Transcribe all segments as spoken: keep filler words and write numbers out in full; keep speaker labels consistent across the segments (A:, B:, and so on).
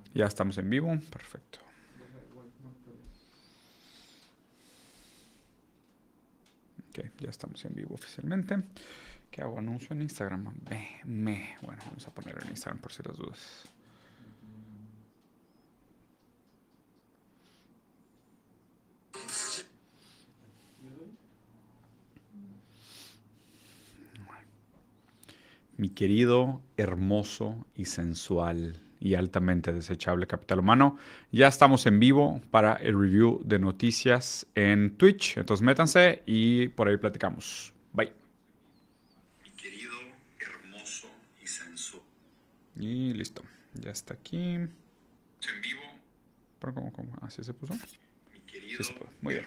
A: Ya estamos en vivo. Perfecto. Ok, ya estamos en vivo oficialmente. ¿Qué hago? Anuncio en Instagram. Me, me. Bueno, vamos a ponerlo en Instagram por si las dudas. Mi querido, hermoso y sensual y altamente desechable capital humano, ya estamos en vivo para el review de noticias en Twitch. Entonces métanse y por ahí platicamos. Bye. Mi querido, hermoso y sensual. Y listo. Ya está aquí. En vivo. ¿Pero cómo, cómo? ¿Así se puso? Mi querido, sí se puso. Muy bien.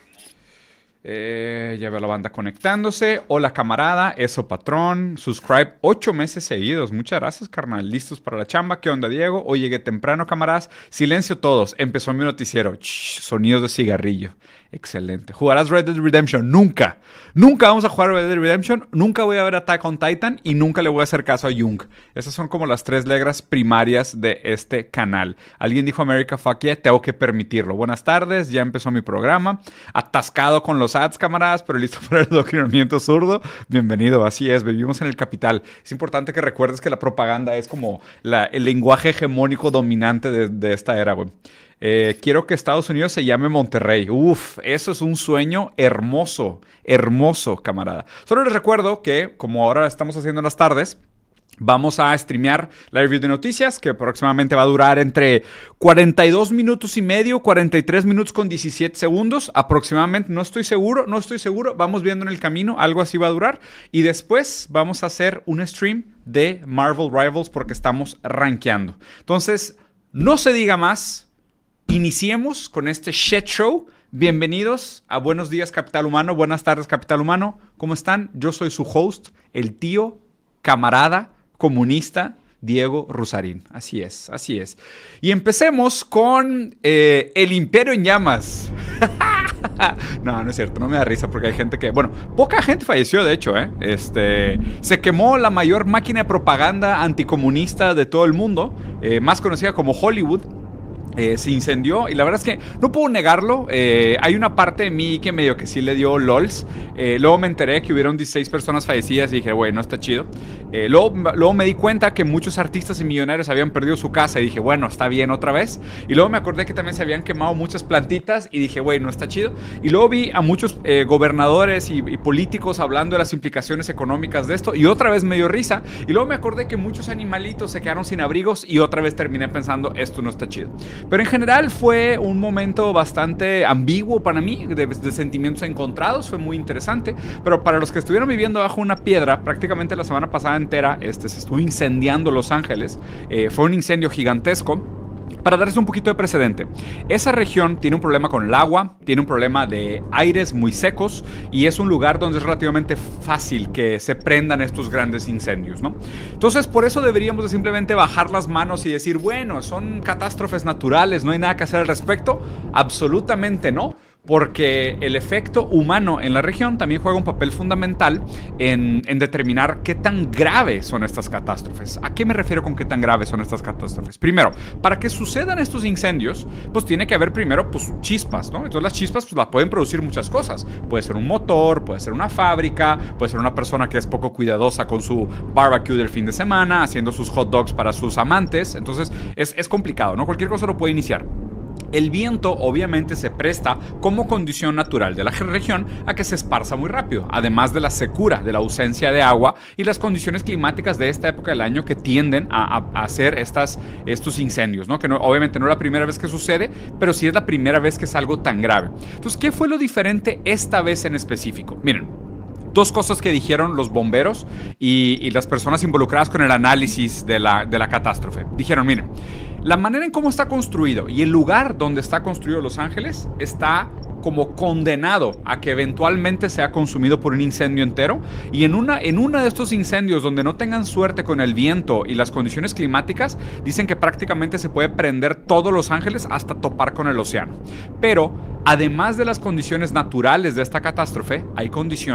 A: Eh, ya veo la banda conectándose. Hola camarada, eso patrón. Subscribe ocho meses seguidos. Muchas gracias, carnal. Listos para la chamba. ¿Qué onda, Diego? Hoy llegué temprano, camaradas. Silencio todos. Empezó mi noticiero. Shh, sonidos de cigarrillo. Excelente. ¿Jugarás Red Dead Redemption? Nunca. Nunca vamos a jugar Red Dead Redemption. Nunca voy a ver Attack on Titan y nunca le voy a hacer caso a Jung. Esas son como las tres reglas primarias de este canal. Alguien dijo America Fuck Yeah, tengo que permitirlo. Buenas tardes, ya empezó mi programa. Atascado con los ads, camaradas, pero listo para el adoctrinamiento zurdo. Bienvenido, así es, vivimos en el capital. Es importante que recuerdes que la propaganda es como la, el lenguaje hegemónico dominante de, de esta era, güey. Eh, quiero que Estados Unidos se llame Monterrey. Uf, eso es un sueño hermoso, hermoso, camarada. Solo les recuerdo que, como ahora estamos haciendo en las tardes, vamos a streamear la review de noticias, que próximamente va a durar entre cuarenta y dos minutos y medio, cuarenta y tres minutos con diecisiete segundos, aproximadamente. No estoy seguro, no estoy seguro. Vamos viendo en el camino, algo así va a durar. Y después vamos a hacer un stream de Marvel Rivals porque estamos rankeando. Entonces, no se diga más. Iniciemos con este shit show. Bienvenidos a Buenos Días Capital Humano, buenas tardes Capital Humano. ¿Cómo están? Yo soy su host, el tío, camarada, comunista, Diego Rusarín. Así es, así es. Y empecemos con eh, el Imperio en Llamas. No, no es cierto, no me da risa porque hay gente que, bueno, poca gente falleció de hecho, ¿eh? Este, se quemó la mayor máquina de propaganda anticomunista de todo el mundo, eh, más conocida como Hollywood. Eh, se incendió y la verdad es que no puedo negarlo. Eh, hay una parte de mí que medio que sí le dio lols. Eh, luego me enteré que hubieron dieciséis personas fallecidas y dije, bueno, está chido. Eh, luego, luego me di cuenta que muchos artistas y millonarios habían perdido su casa y dije, bueno, está bien otra vez. Y luego me acordé que también se habían quemado muchas plantitas y dije, bueno, está chido. Y luego vi a muchos eh, gobernadores y, y políticos hablando de las implicaciones económicas de esto y otra vez me dio risa. Y luego me acordé que muchos animalitos se quedaron sin abrigos y otra vez terminé pensando, esto no está chido. Pero en general fue un momento bastante ambiguo para mí, de, de sentimientos encontrados, fue muy interesante. Pero para los que estuvieron viviendo bajo una piedra, prácticamente la semana pasada entera este, se estuvo incendiando Los Ángeles. Eh, fue un incendio gigantesco. Para darles un poquito de precedente, esa región tiene un problema con el agua, tiene un problema de aires muy secos y es un lugar donde es relativamente fácil que se prendan estos grandes incendios, ¿no? Entonces, por eso deberíamos de simplemente bajar las manos y decir, bueno, son catástrofes naturales, no hay nada que hacer al respecto. Absolutamente no. Porque el efecto humano en la región también juega un papel fundamental en, en determinar qué tan graves son estas catástrofes. ¿A qué me refiero con qué tan graves son estas catástrofes? Primero, para que sucedan estos incendios, pues tiene que haber primero pues, chispas, ¿no? Entonces las chispas pues, las pueden producir muchas cosas. Puede ser un motor, puede ser una fábrica, puede ser una persona que es poco cuidadosa con su barbecue del fin de semana, haciendo sus hot dogs para sus amantes. Entonces es, es complicado, ¿no? Cualquier cosa lo puede iniciar. El viento obviamente se presta como condición natural de la región a que se esparza muy rápido, además de la secura, de la ausencia de agua y las condiciones climáticas de esta época del año que tienden a, a, a hacer estas, estos incendios, ¿no? Que no, obviamente no es la primera vez que sucede, pero sí es la primera vez que es algo tan grave. Entonces, ¿qué fue lo diferente esta vez en específico? Miren, dos cosas que dijeron los bomberos y, y las personas involucradas con el análisis de la, de la catástrofe. Dijeron, miren, la manera en cómo está construido y el lugar donde está construido Los Ángeles está como condenado a que eventualmente sea consumido por un incendio entero. Y en una, en uno de estos incendios donde no tengan suerte con el viento y las condiciones climáticas, dicen que prácticamente se puede prender todo Los Ángeles hasta topar con el océano. Pero además de las condiciones naturales de esta catástrofe, hay condiciones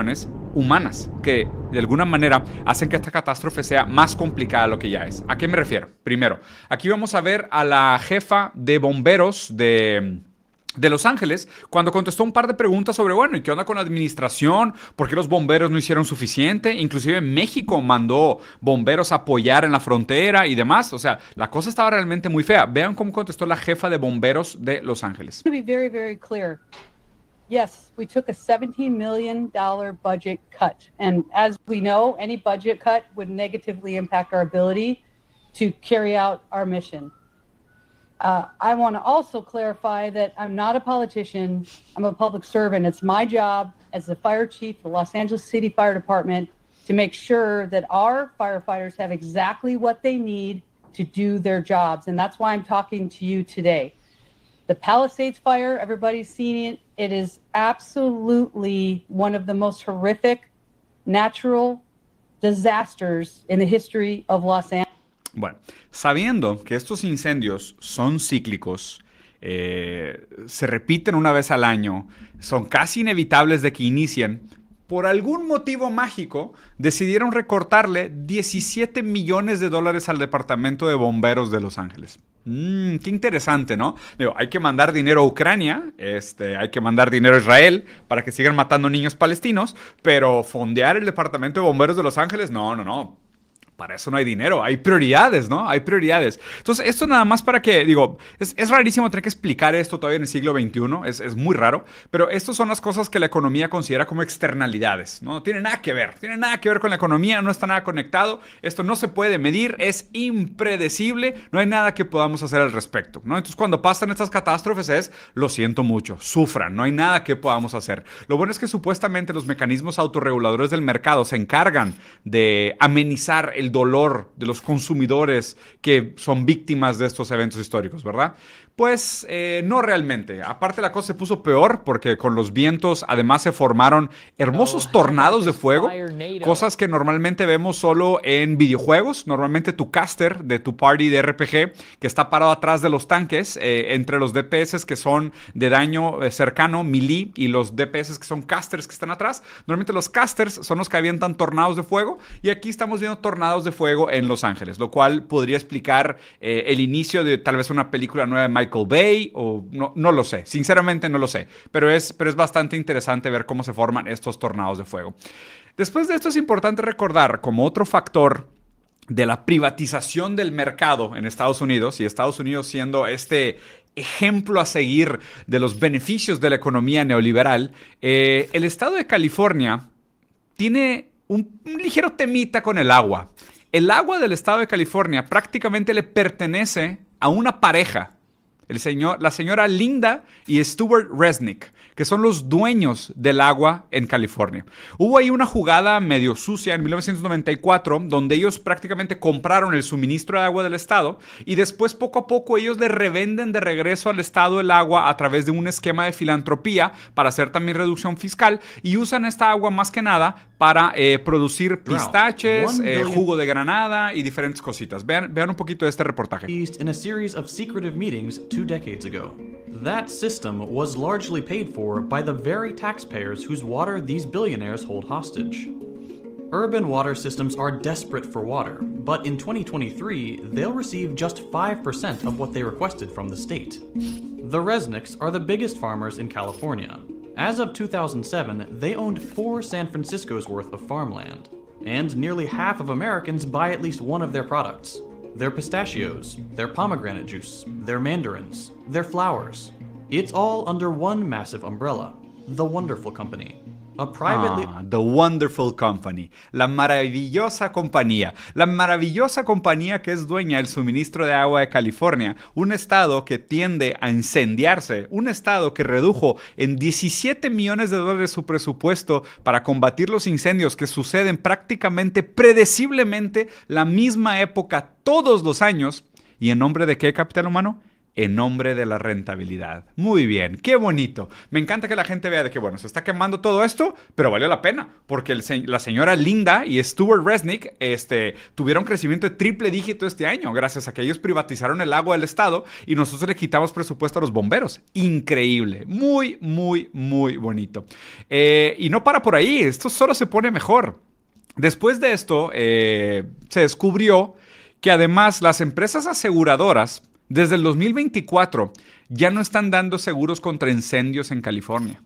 A: humanas que de alguna manera hacen que esta catástrofe sea más complicada de lo que ya es. ¿A qué me refiero? Primero, aquí vamos a ver a la jefa de bomberos de... de Los Ángeles, cuando contestó un par de preguntas sobre, bueno, ¿y qué onda con la administración? ¿Por qué los bomberos no hicieron suficiente? Inclusive México mandó bomberos a apoyar en la frontera y demás. O sea, la cosa estaba realmente muy fea. Vean cómo contestó la jefa de bomberos de Los Ángeles.
B: To be very, very clear, yes, we took a seventeen million dollars budget cut. And as we know, any budget cut would negatively impact our ability to carry out our mission. Uh, I want to also clarify that I'm not a politician. I'm a public servant. It's my job as the fire chief of the Los Angeles City Fire Department to make sure that our firefighters have exactly what they need to do their jobs. And that's why I'm talking to you today. The Palisades fire, everybody's seen it. It is absolutely one of the most horrific natural disasters in the history of Los Angeles.
A: Bueno, sabiendo que estos incendios son cíclicos, eh, se repiten una vez al año, son casi inevitables de que inicien, por algún motivo mágico decidieron recortarle diecisiete millones de dólares al Departamento de Bomberos de Los Ángeles. Mm, qué interesante, ¿no? Digo, hay que mandar dinero a Ucrania, este, hay que mandar dinero a Israel para que sigan matando niños palestinos, pero fondear el Departamento de Bomberos de Los Ángeles, no, no, no. Para eso no hay dinero, hay prioridades, ¿no? Hay prioridades. Entonces, esto nada más para que, digo, es, es rarísimo tener que explicar esto todavía en el siglo veintiuno, es, es muy raro, pero estas son las cosas que la economía considera como externalidades, ¿no? No tiene nada que ver, tiene nada que ver con la economía, no está nada conectado, esto no se puede medir, es impredecible, no hay nada que podamos hacer al respecto, ¿no? Entonces, cuando pasan estas catástrofes es, lo siento mucho, sufran, no hay nada que podamos hacer. Lo bueno es que supuestamente los mecanismos autorreguladores del mercado se encargan de amenizar el dolor de los consumidores que son víctimas de estos eventos históricos, ¿verdad? Pues eh, no realmente. Aparte la cosa se puso peor porque con los vientos además se formaron hermosos tornados de fuego, cosas que normalmente vemos solo en videojuegos. Normalmente tu caster de tu party de R P G que está parado atrás de los tanques, eh, entre los D P S que son de daño eh, cercano, melee, y los D P S que son casters que están atrás. Normalmente los casters son los que avientan tornados de fuego y aquí estamos viendo tornados de fuego en Los Ángeles, lo cual podría explicar eh, el inicio de tal vez una película nueva de Michael Bay, o no, no lo sé, sinceramente no lo sé, pero es, pero es bastante interesante ver cómo se forman estos tornados de fuego. Después de esto es importante recordar como otro factor de la privatización del mercado en Estados Unidos, y Estados Unidos siendo este ejemplo a seguir de los beneficios de la economía neoliberal, eh, el estado de California tiene un, un ligero temita con el agua. El agua del estado de California prácticamente le pertenece a una pareja. El señor, la señora Linda y Stuart Resnick, que son los dueños del agua en California. Hubo ahí una jugada medio sucia en mil novecientos noventa y cuatro, donde ellos prácticamente compraron el suministro de agua del estado y después poco a poco ellos le revenden de regreso al estado el agua a través de un esquema de filantropía para hacer también reducción fiscal y usan esta agua más que nada para eh, producir pistaches, eh, jugo de granada y diferentes cositas. Vean, vean un poquito de este reportaje.
C: In a series of secretive meetings two decades ago. That system was largely paid for by the very taxpayers whose water these billionaires hold hostage. Urban water systems are desperate for water, but in twenty twenty-three, they'll receive just five percent of what they requested from the state. The Resnicks are the biggest farmers in California. As of two thousand seven, they owned four San Francisco's worth of farmland, and nearly half of Americans buy at least one of their products. Their pistachios, their pomegranate juice, their mandarins, their flowers. It's all under one massive umbrella, The Wonderful Company. A privately...
A: Ah, The Wonderful Company, la maravillosa compañía, la maravillosa compañía que es dueña del suministro de agua de California, un estado que tiende a incendiarse, un estado que redujo en diecisiete millones de dólares su presupuesto para combatir los incendios que suceden prácticamente predeciblemente la misma época todos los años. ¿Y en nombre de qué, capital humano? en nombre de la rentabilidad. Muy bien, qué bonito. Me encanta que la gente vea de que, bueno, se está quemando todo esto, pero valió la pena, porque el se la señora Linda y Stuart Resnick este, tuvieron crecimiento de triple dígito este año, gracias a que ellos privatizaron el agua del Estado y nosotros le quitamos presupuesto a los bomberos. Increíble, muy, muy, muy bonito. Eh, y no para por ahí, esto solo se pone mejor. Después de esto, eh, se descubrió que además las empresas aseguradoras desde el dos mil veinticuatro ya no están dando seguros contra incendios en California.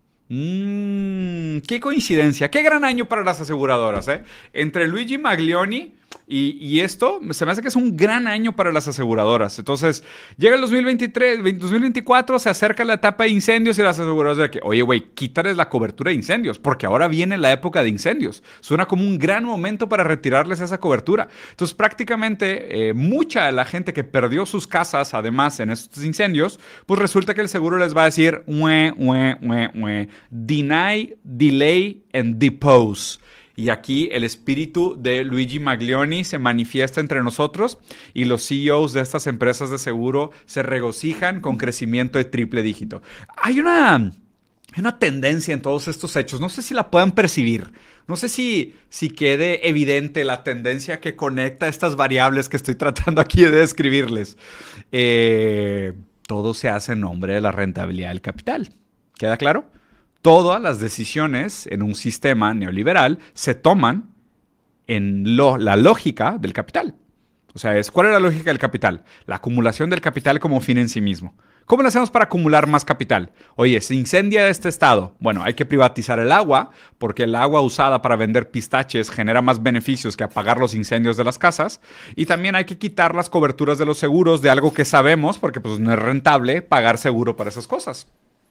A: Mmm, qué coincidencia, qué gran año para las aseguradoras, ¿eh? Entre Luigi Maglioni y, y esto, se me hace que es un gran año para las aseguradoras. Entonces, llega el dos mil veintitrés, dos mil veinticuatro, se acerca la etapa de incendios y las aseguradoras de que, oye, güey, quítales la cobertura de incendios, porque ahora viene la época de incendios. Suena como un gran momento para retirarles esa cobertura. Entonces, prácticamente, eh, mucha de la gente que perdió sus casas, además, en estos incendios, pues resulta que el seguro les va a decir, ue, ue, ue, ue, deny, delay and depose. Y aquí el espíritu de Luigi Maglioni se manifiesta entre nosotros y los C E Os de estas empresas de seguro se regocijan con crecimiento de triple dígito. Hay una, hay una tendencia en todos estos hechos, no sé si la puedan percibir, no sé si, si quede evidente la tendencia que conecta estas variables que estoy tratando aquí de describirles. Eh, todo se hace en nombre de la rentabilidad del capital. ¿Queda claro? Todas las decisiones en un sistema neoliberal se toman en lo, la lógica del capital. O sea, es, ¿cuál es la lógica del capital? La acumulación del capital como fin en sí mismo. ¿Cómo lo hacemos para acumular más capital? Oye, se incendia este estado. Bueno, hay que privatizar el agua, porque el agua usada para vender pistaches genera más beneficios que apagar los incendios de las casas. Y también hay que quitar las coberturas de los seguros de algo que sabemos, porque pues no es rentable pagar seguro para esas cosas.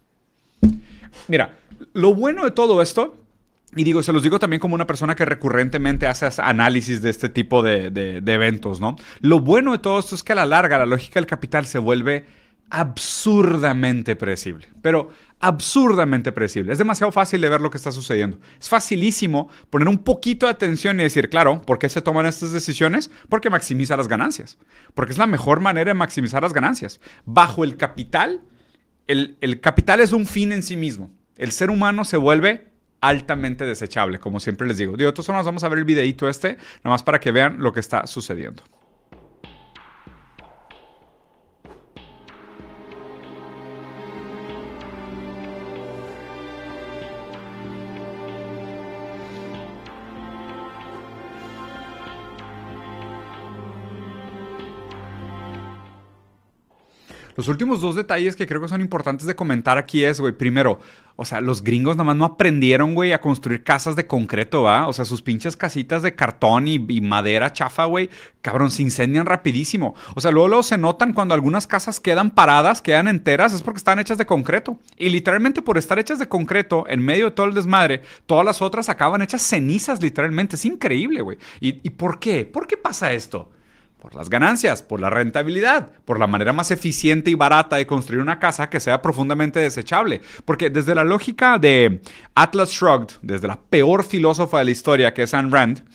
A: Mira, lo bueno de todo esto, y digo, se los digo también como una persona que recurrentemente hace análisis de este tipo de, de, de eventos, ¿no? Lo bueno de todo esto es que a la larga la lógica del capital se vuelve absurdamente predecible, pero absurdamente predecible. Es demasiado fácil de ver lo que está sucediendo. Es facilísimo poner un poquito de atención y decir, claro, ¿por qué se toman estas decisiones? Porque maximiza las ganancias, porque es la mejor manera de maximizar las ganancias. Bajo el capital, el, el capital es un fin en sí mismo. El ser humano se vuelve altamente desechable, como siempre les digo. De todas formas, vamos a ver el videito este, nomás para que vean lo que está sucediendo. Los últimos dos detalles que creo que son importantes de comentar aquí es, güey, primero, o sea, los gringos nada más no aprendieron, güey, a construir casas de concreto, ¿va? O sea, sus pinches casitas de cartón y, y madera chafa, güey, cabrón, se incendian rapidísimo. O sea, luego, luego se notan cuando algunas casas quedan paradas, quedan enteras, es porque están hechas de concreto. Y literalmente por estar hechas de concreto, en medio de todo el desmadre, todas las otras acaban hechas cenizas, literalmente. Es increíble, güey. ¿Y, y por qué? ¿Por qué pasa esto? Por las ganancias, por la rentabilidad, por la manera más eficiente y barata de construir una casa que sea profundamente desechable. Porque desde la lógica de Atlas Shrugged, desde la peor filósofa de la historia, que es Ayn Rand,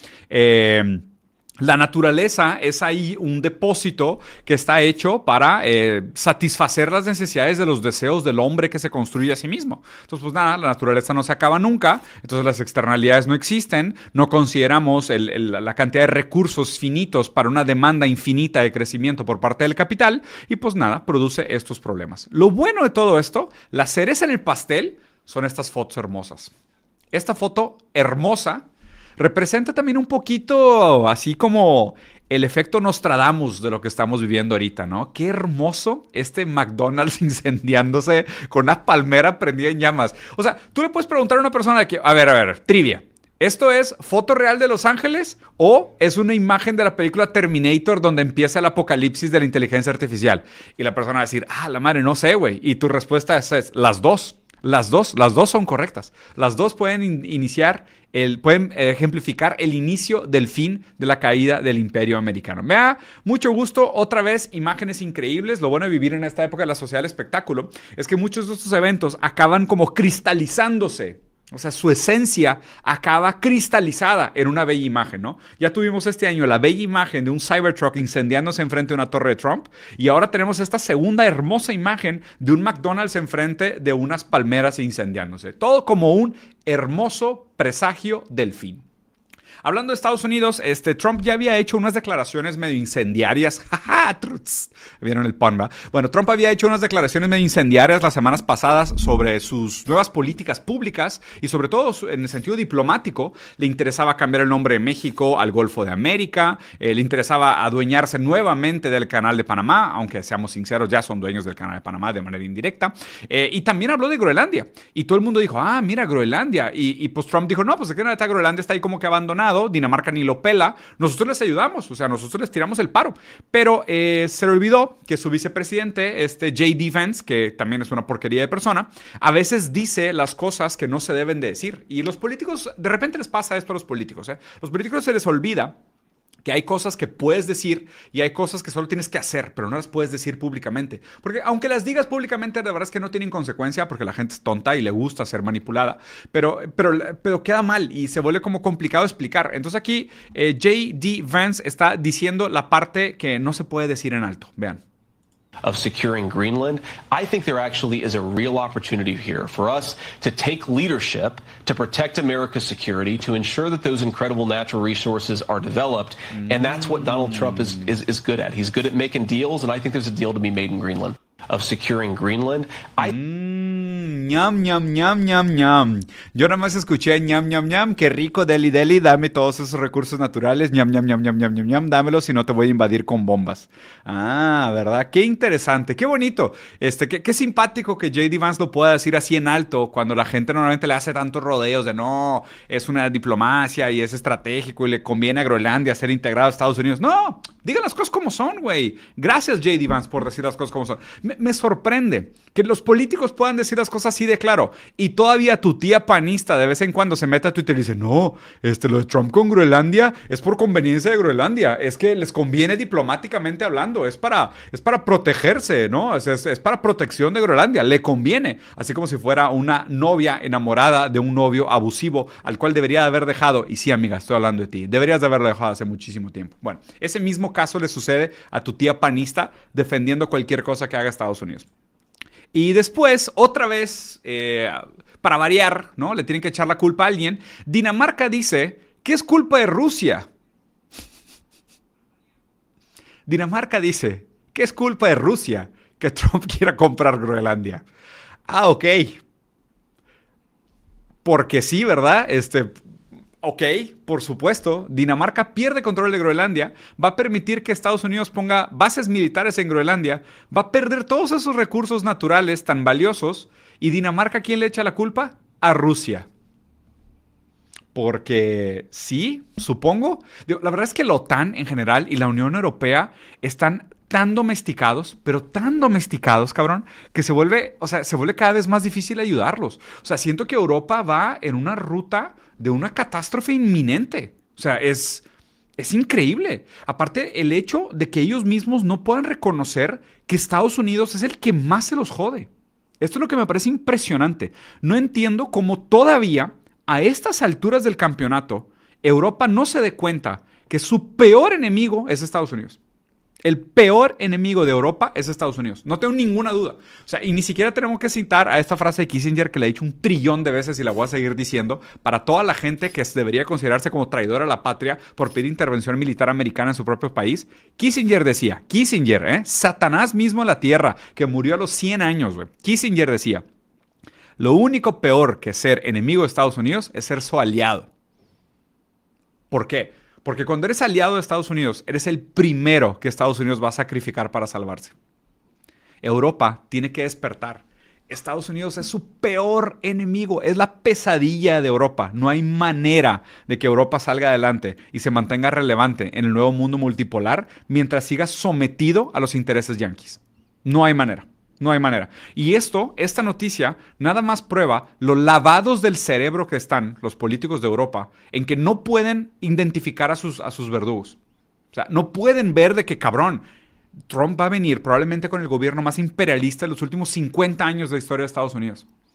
A: eh, la naturaleza es ahí un depósito que está hecho para eh, satisfacer las necesidades de los deseos del hombre que se construye a sí mismo. Entonces, pues nada, la naturaleza no se acaba nunca, entonces las externalidades no existen, no consideramos el, el, la cantidad de recursos finitos para una demanda infinita de crecimiento por parte del capital y pues nada, produce estos problemas. Lo bueno de todo esto, la cereza en el pastel, son estas fotos hermosas. Esta foto hermosa representa también un poquito así como el efecto Nostradamus de lo que estamos viviendo ahorita, ¿no? Qué hermoso este McDonald's incendiándose con una palmera prendida en llamas. O sea, tú le puedes preguntar a una persona que, a ver, a ver, trivia. ¿Esto es foto real de Los Ángeles o es una imagen de la película Terminator donde empieza el apocalipsis de la inteligencia artificial? Y la persona va a decir, ah, la madre, no sé, güey. Y tu respuesta es, es las dos. Las dos, las dos son correctas. Las dos pueden in- iniciar, el, pueden ejemplificar el inicio del fin de la caída del Imperio Americano. Me da mucho gusto, otra vez, imágenes increíbles. Lo bueno de vivir en esta época de la sociedad del espectáculo es que muchos de estos eventos acaban como cristalizándose O sea, su esencia acaba cristalizada en una bella imagen, ¿no? Ya tuvimos este año la bella imagen de un Cybertruck incendiándose enfrente de una torre de Trump y ahora tenemos esta segunda hermosa imagen de un McDonald's enfrente de unas palmeras incendiándose. Todo como un hermoso presagio del fin. Hablando de Estados Unidos, este, Trump ya había hecho unas declaraciones medio incendiarias. ¿Vieron el pun, va? Bueno, Trump había hecho unas declaraciones medio incendiarias las semanas pasadas sobre sus nuevas políticas públicas y sobre todo en el sentido diplomático. Le interesaba cambiar el nombre de México al Golfo de América. Eh, le interesaba adueñarse nuevamente del Canal de Panamá, aunque seamos sinceros, ya son dueños del Canal de Panamá de manera indirecta. Eh, y también habló de Groenlandia. Y todo el mundo dijo, ah, mira, Groenlandia. Y, y pues Trump dijo, no, pues de qué neta Groenlandia está ahí como que abandonado. Dinamarca ni lo pela, nosotros les ayudamos, o sea, nosotros les tiramos el paro, pero eh, se le olvidó que su vicepresidente, este J D Vance, que también es una porquería de persona, a veces dice las cosas que no se deben de decir, y los políticos, de repente les pasa esto a los políticos, ¿eh? Los políticos se les olvida que hay cosas que puedes decir y hay cosas que solo tienes que hacer, pero no las puedes decir públicamente. Porque aunque las digas públicamente, de verdad es que no tienen consecuencia porque la gente es tonta y le gusta ser manipulada, pero, pero, pero queda mal y se vuelve como complicado explicar. Entonces aquí eh, J D Vance está diciendo la parte que no se puede decir en alto. Vean.
D: Of securing Greenland, I think there actually is a real opportunity here for us to take leadership to protect America's security, to ensure that those incredible natural resources are developed. Mm. And that's what Donald Trump is, is, is good at. He's good at making deals, and I think there's a deal to be made in Greenland. Of securing Greenland, I...
A: Mm, ñam, ñam, ñam, ñam, ñam. Yo nada más escuché ñam, ñam, ñam, qué rico, deli, deli, dame todos esos recursos naturales, ñam, ñam, ñam, ñam, ñam, ñam, ñam, dámelos si no te voy a invadir con bombas. Ah, ¿verdad? Qué interesante, qué bonito. Este, qué, qué simpático que J D Vance lo pueda decir así en alto cuando la gente normalmente le hace tantos rodeos de no, es una diplomacia y es estratégico y le conviene a Groenlandia ser integrado a Estados Unidos. No, digan las cosas como son, güey. Gracias, J D Vance, por decir las cosas como son. Me, me sorprende que los políticos puedan decir las cosas así de claro y todavía tu tía panista de vez en cuando se mete a Twitter y dice, no, este, lo de Trump con Groenlandia es por conveniencia de Groenlandia, es que les conviene diplomáticamente hablando, es para, es para protegerse, ¿no? Es, es, es para protección de Groenlandia, le conviene, así como si fuera una novia enamorada de un novio abusivo al cual debería haber dejado, y sí, amiga, estoy hablando de ti, deberías de haberlo dejado hace muchísimo tiempo. Bueno, ese mismo caso le sucede a tu tía panista defendiendo cualquier cosa que haga Estados Unidos. Y después, otra vez, eh, para variar, ¿no? Le tienen que echar la culpa a alguien. Dinamarca dice que es culpa de Rusia. Dinamarca dice que es culpa de Rusia que Trump quiera comprar Groenlandia. Ah, ok. Porque sí, ¿verdad? Este... Ok, por supuesto, Dinamarca pierde control de Groenlandia, va a permitir que Estados Unidos ponga bases militares en Groenlandia, va a perder todos esos recursos naturales tan valiosos, y Dinamarca, ¿quién le echa la culpa? A Rusia. Porque sí, supongo. La verdad es que la OTAN en general y la Unión Europea están tan domesticados, pero tan domesticados, cabrón, que se vuelve, o sea, se vuelve cada vez más difícil ayudarlos. O sea, siento que Europa va en una ruta de una catástrofe inminente. O sea, es, es increíble. Aparte, el hecho de que ellos mismos no puedan reconocer que Estados Unidos es el que más se los jode. Esto es lo que me parece impresionante. No entiendo cómo todavía, a estas alturas del campeonato, Europa no se dé cuenta que su peor enemigo es Estados Unidos. El peor enemigo de Europa es Estados Unidos. No tengo ninguna duda. O sea, y ni siquiera tenemos que citar a esta frase de Kissinger que le he dicho un trillón de veces y la voy a seguir diciendo para toda la gente que debería considerarse como traidora a la patria por pedir intervención militar americana en su propio país. Kissinger decía, Kissinger, ¿eh? Satanás mismo en la tierra, que murió a los cien años, güey. Kissinger decía, lo único peor que ser enemigo de Estados Unidos es ser su aliado. ¿Por qué? Porque cuando eres aliado de Estados Unidos, eres el primero que Estados Unidos va a sacrificar para salvarse. Europa tiene que despertar. Estados Unidos es su peor enemigo, es la pesadilla de Europa. No hay manera de que Europa salga adelante y se mantenga relevante en el nuevo mundo multipolar mientras siga sometido a los intereses yanquis. No hay manera. No hay manera. Y esto, esta noticia, nada más prueba lo lavados del cerebro que están los políticos de Europa en que no pueden identificar a sus, a sus verdugos. O sea, no pueden ver de que, cabrón, Trump va a venir probablemente con el gobierno más imperialista de los últimos cincuenta años de la historia de Estados Unidos.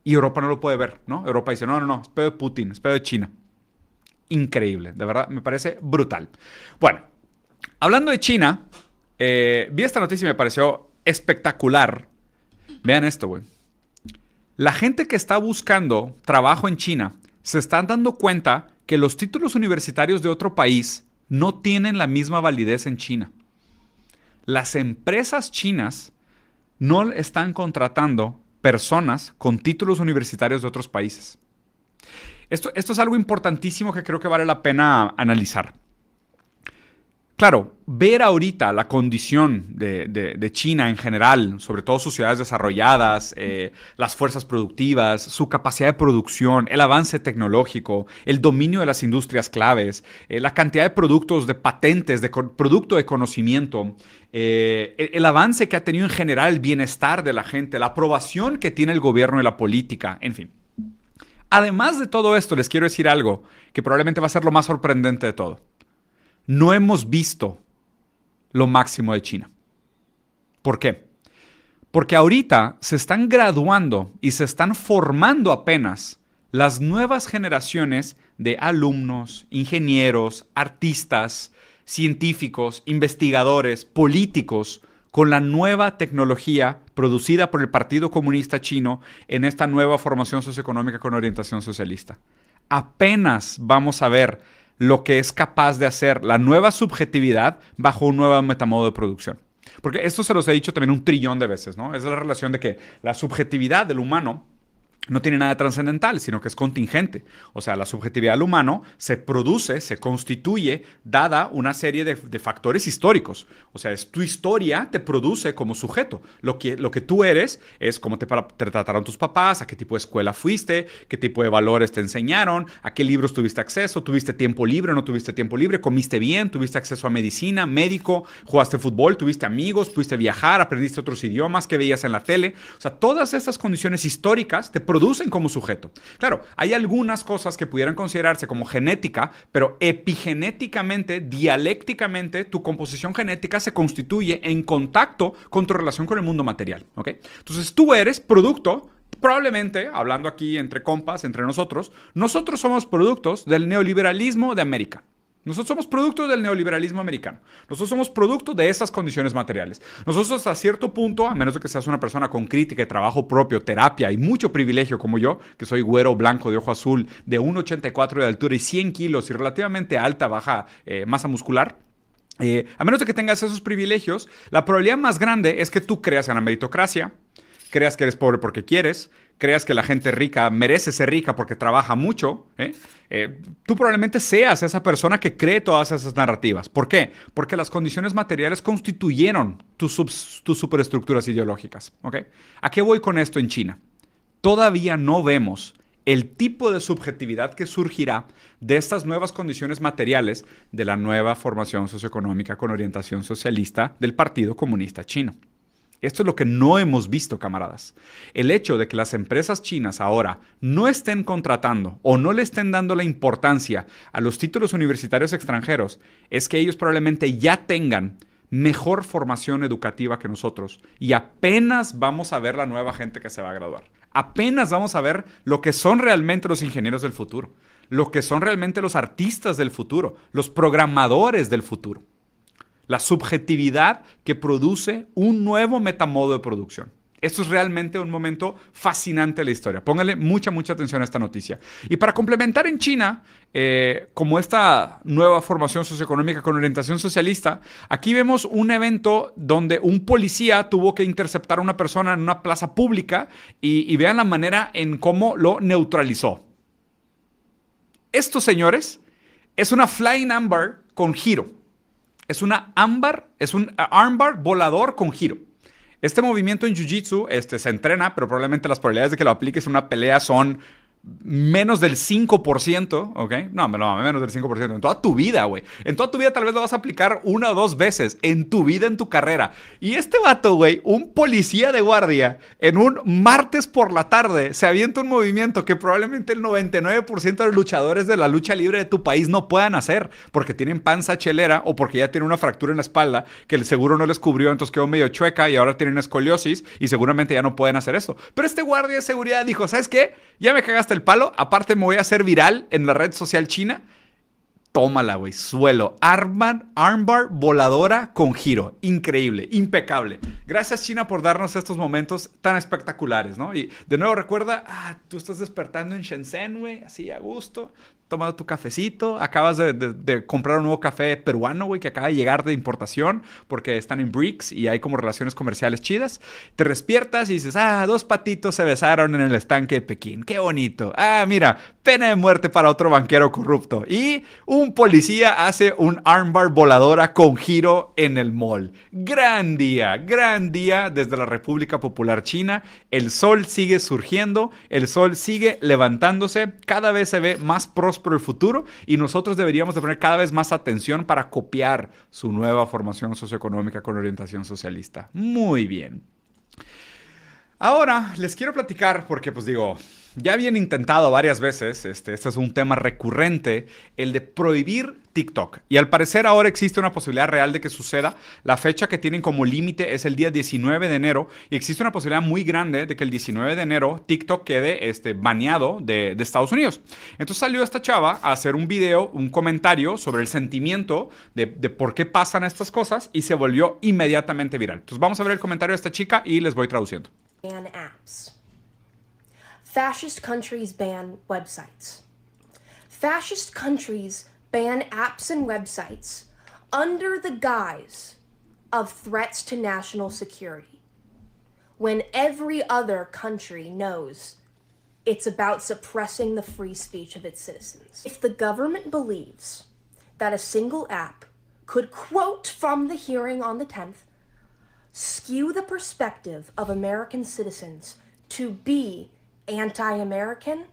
A: y Europa no lo puede ver, ¿no? Europa dice, no, no, no, es pedo de Putin, es pedo de China. Increíble, de verdad, me parece brutal. Bueno, hablando de China, eh, vi esta noticia y me pareció espectacular. Vean esto, güey. La gente que está buscando trabajo en China se están dando cuenta que los títulos universitarios de otro país no tienen la misma validez en China. Las empresas chinas no están contratando personas con títulos universitarios de otros países. Esto, esto es algo importantísimo que creo que vale la pena analizar. Claro, ver ahorita la condición de, de, de China en general, sobre todo sus ciudades desarrolladas, eh, las fuerzas productivas, su capacidad de producción, el avance tecnológico, el dominio de las industrias claves, eh, la cantidad de productos, de patentes, de producto de conocimiento, eh, el, el avance que ha tenido en general el bienestar de la gente, la aprobación que tiene el gobierno y la política, en fin. Además de todo esto, les quiero decir algo que probablemente va a ser lo más sorprendente de todo. No hemos visto lo máximo de China. ¿Por qué? Porque ahorita se están graduando y se están formando apenas las nuevas generaciones de alumnos, ingenieros, artistas, científicos, investigadores, políticos, con la nueva tecnología producida por el Partido Comunista Chino en esta nueva formación socioeconómica con orientación socialista. Apenas vamos a ver lo que es capaz de hacer la nueva subjetividad bajo un nuevo metamodo de producción. Porque esto se los he dicho también un trillón de veces, ¿no? Es la relación de que la subjetividad del humano no tiene nada de trascendental, sino que es contingente. O sea, la subjetividad del humano se produce, se constituye, dada una serie de, de factores históricos. O sea, es tu historia te produce como sujeto. Lo que, lo que tú eres es cómo te, te trataron tus papás, a qué tipo de escuela fuiste, qué tipo de valores te enseñaron, a qué libros tuviste acceso, tuviste tiempo libre, no tuviste tiempo libre, comiste bien, tuviste acceso a medicina, médico, jugaste fútbol, tuviste amigos, pudiste viajar, aprendiste otros idiomas, qué veías en la tele. O sea, todas estas condiciones históricas te producen como sujeto. Claro, hay algunas cosas que pudieran considerarse como genética, pero epigenéticamente, dialécticamente, tu composición genética se constituye en contacto con tu relación con el mundo material. ¿Ok? Entonces tú eres producto, probablemente, hablando aquí entre compas, entre nosotros, nosotros somos productos del neoliberalismo de América. Nosotros somos producto del neoliberalismo americano. Nosotros somos producto de esas condiciones materiales. Nosotros hasta cierto punto, a menos de que seas una persona con crítica y trabajo propio, terapia y mucho privilegio como yo, que soy güero, blanco, de ojo azul, de uno ochenta y cuatro de altura y cien kilos y relativamente alta, baja eh, masa muscular, eh, a menos de que tengas esos privilegios, la probabilidad más grande es que tú creas en la meritocracia, creas que eres pobre porque quieres, creas que la gente rica merece ser rica porque trabaja mucho, ¿eh? Eh, tú probablemente seas esa persona que cree todas esas narrativas. ¿Por qué? Porque las condiciones materiales constituyeron tus, sub, tus superestructuras ideológicas. ¿Okay? ¿A qué voy con esto en China? Todavía no vemos el tipo de subjetividad que surgirá de estas nuevas condiciones materiales de la nueva formación socioeconómica con orientación socialista del Partido Comunista Chino. Esto es lo que no hemos visto, camaradas. El hecho de que las empresas chinas ahora no estén contratando o no le estén dando la importancia a los títulos universitarios extranjeros es que ellos probablemente ya tengan mejor formación educativa que nosotros y apenas vamos a ver la nueva gente que se va a graduar. Apenas vamos a ver lo que son realmente los ingenieros del futuro, lo que son realmente los artistas del futuro, los programadores del futuro. La subjetividad que produce un nuevo metamodo de producción. Esto es realmente un momento fascinante de la historia. Póngale mucha, mucha atención a esta noticia. Y para complementar en China, eh, como esta nueva formación socioeconómica con orientación socialista, aquí vemos un evento donde un policía tuvo que interceptar a una persona en una plaza pública y, y vean la manera en cómo lo neutralizó. Esto, señores, es una Flying Ámbar con giro. Es una ámbar, es un armbar volador con giro. Este movimiento en Jiu-Jitsu este, se entrena, pero probablemente las probabilidades de que lo apliques en una pelea son menos del cinco por ciento, ¿ok? No, no, menos del cinco por ciento. En toda tu vida, güey. En toda tu vida tal vez lo vas a aplicar una o dos veces. En tu vida, en tu carrera. Y este vato, güey, un policía de guardia, en un martes por la tarde, se avienta un movimiento que probablemente el noventa y nueve por ciento de los luchadores de la lucha libre de tu país no puedan hacer. Porque tienen panza chelera o porque ya tienen una fractura en la espalda que el seguro no les cubrió, entonces quedó medio chueca y ahora tienen escoliosis y seguramente ya no pueden hacer eso. Pero este guardia de seguridad dijo, ¿sabes qué? Ya me cagaste el palo, aparte me voy a hacer viral en la red social china. Tómala, güey, suelo. Armband, armbar voladora con giro. Increíble, impecable. Gracias, China, por darnos estos momentos tan espectaculares, ¿no? Y de nuevo recuerda, ah, tú estás despertando en Shenzhen, güey, así a gusto, tomando tu cafecito, acabas de, de, de comprar un nuevo café peruano, güey, que acaba de llegar de importación porque están en BRICS y hay como relaciones comerciales chidas. Te despiertas y dices, ah, dos patitos se besaron en el estanque de Pekín. Qué bonito. Ah, mira, pena de muerte para otro banquero corrupto. Y un policía hace un armbar voladora con giro en el mall. Gran día, gran día desde la República Popular China. El sol sigue surgiendo, el sol sigue levantándose, cada vez se ve más próspero el futuro y nosotros deberíamos de poner cada vez más atención para copiar su nueva formación socioeconómica con orientación socialista. Muy bien. Ahora les quiero platicar, porque pues digo, ya habían intentado varias veces, este, este es un tema recurrente, el de prohibir TikTok. Y al parecer ahora existe una posibilidad real de que suceda. La fecha que tienen como límite es el día diecinueve de enero y existe una posibilidad muy grande de que el diecinueve de enero TikTok quede este, baneado de, de Estados Unidos. Entonces salió esta chava a hacer un video, un comentario sobre el sentimiento de, de por qué pasan estas cosas y se volvió inmediatamente viral. Entonces vamos a ver el comentario de esta chica y les voy traduciendo.
E: Ban apps. Fascist countries ban websites. Fascist countries ban apps and websites under the guise of threats to national security, when every other country knows it's about suppressing the free speech of its citizens. If the government believes that a single app could, quote from the hearing on the tenth, skew the perspective of American citizens to be anti-American,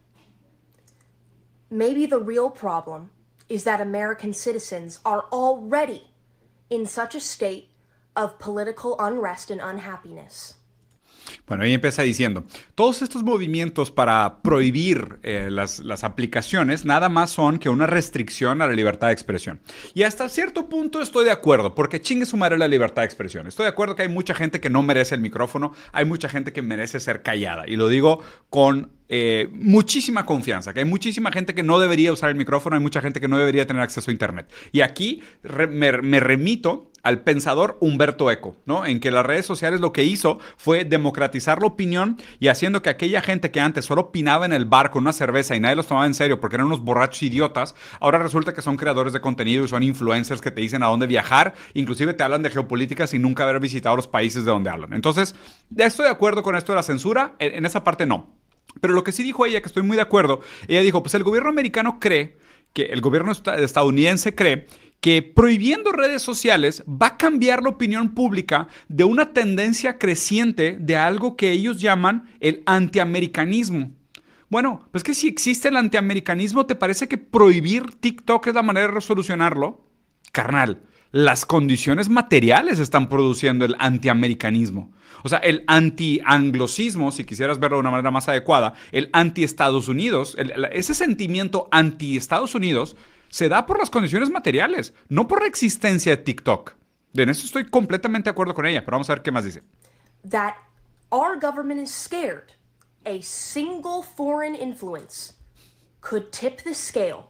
E: maybe the real problem is that American citizens are already in such a state of political unrest and unhappiness.
A: Bueno, ahí empieza diciendo, todos estos movimientos para prohibir eh, las, las aplicaciones nada más son que una restricción a la libertad de expresión. Y hasta cierto punto estoy de acuerdo, porque chingue su madre la libertad de expresión. Estoy de acuerdo que hay mucha gente que no merece el micrófono, hay mucha gente que merece ser callada. Y lo digo con eh, muchísima confianza, que hay muchísima gente que no debería usar el micrófono, hay mucha gente que no debería tener acceso a Internet. Y aquí re, me, me remito al pensador Humberto Eco, ¿no? En que las redes sociales lo que hizo fue democratizar la opinión y haciendo que aquella gente que antes solo opinaba en el bar con una cerveza y nadie los tomaba en serio porque eran unos borrachos idiotas, ahora resulta que son creadores de contenido y son influencers que te dicen a dónde viajar, inclusive te hablan de geopolítica sin nunca haber visitado los países de donde hablan. Entonces, ya estoy de acuerdo con esto de la censura, en, en esa parte no. Pero lo que sí dijo ella, que estoy muy de acuerdo, ella dijo, pues el gobierno americano cree, que el gobierno estadounidense cree que prohibiendo redes sociales va a cambiar la opinión pública de una tendencia creciente de algo que ellos llaman el antiamericanismo. Bueno, pues que si existe el antiamericanismo, ¿te parece que prohibir TikTok es la manera de resolucionarlo? Carnal, las condiciones materiales están produciendo el antiamericanismo. O sea, el anti-anglosismo, si quisieras verlo de una manera más adecuada, el anti-Estados Unidos, el, ese sentimiento anti-Estados Unidos se da por las condiciones materiales, no por la existencia de TikTok. En eso estoy completamente de acuerdo con ella, pero vamos a ver qué más dice.
E: That our government is scared a single foreign influence could tip the scale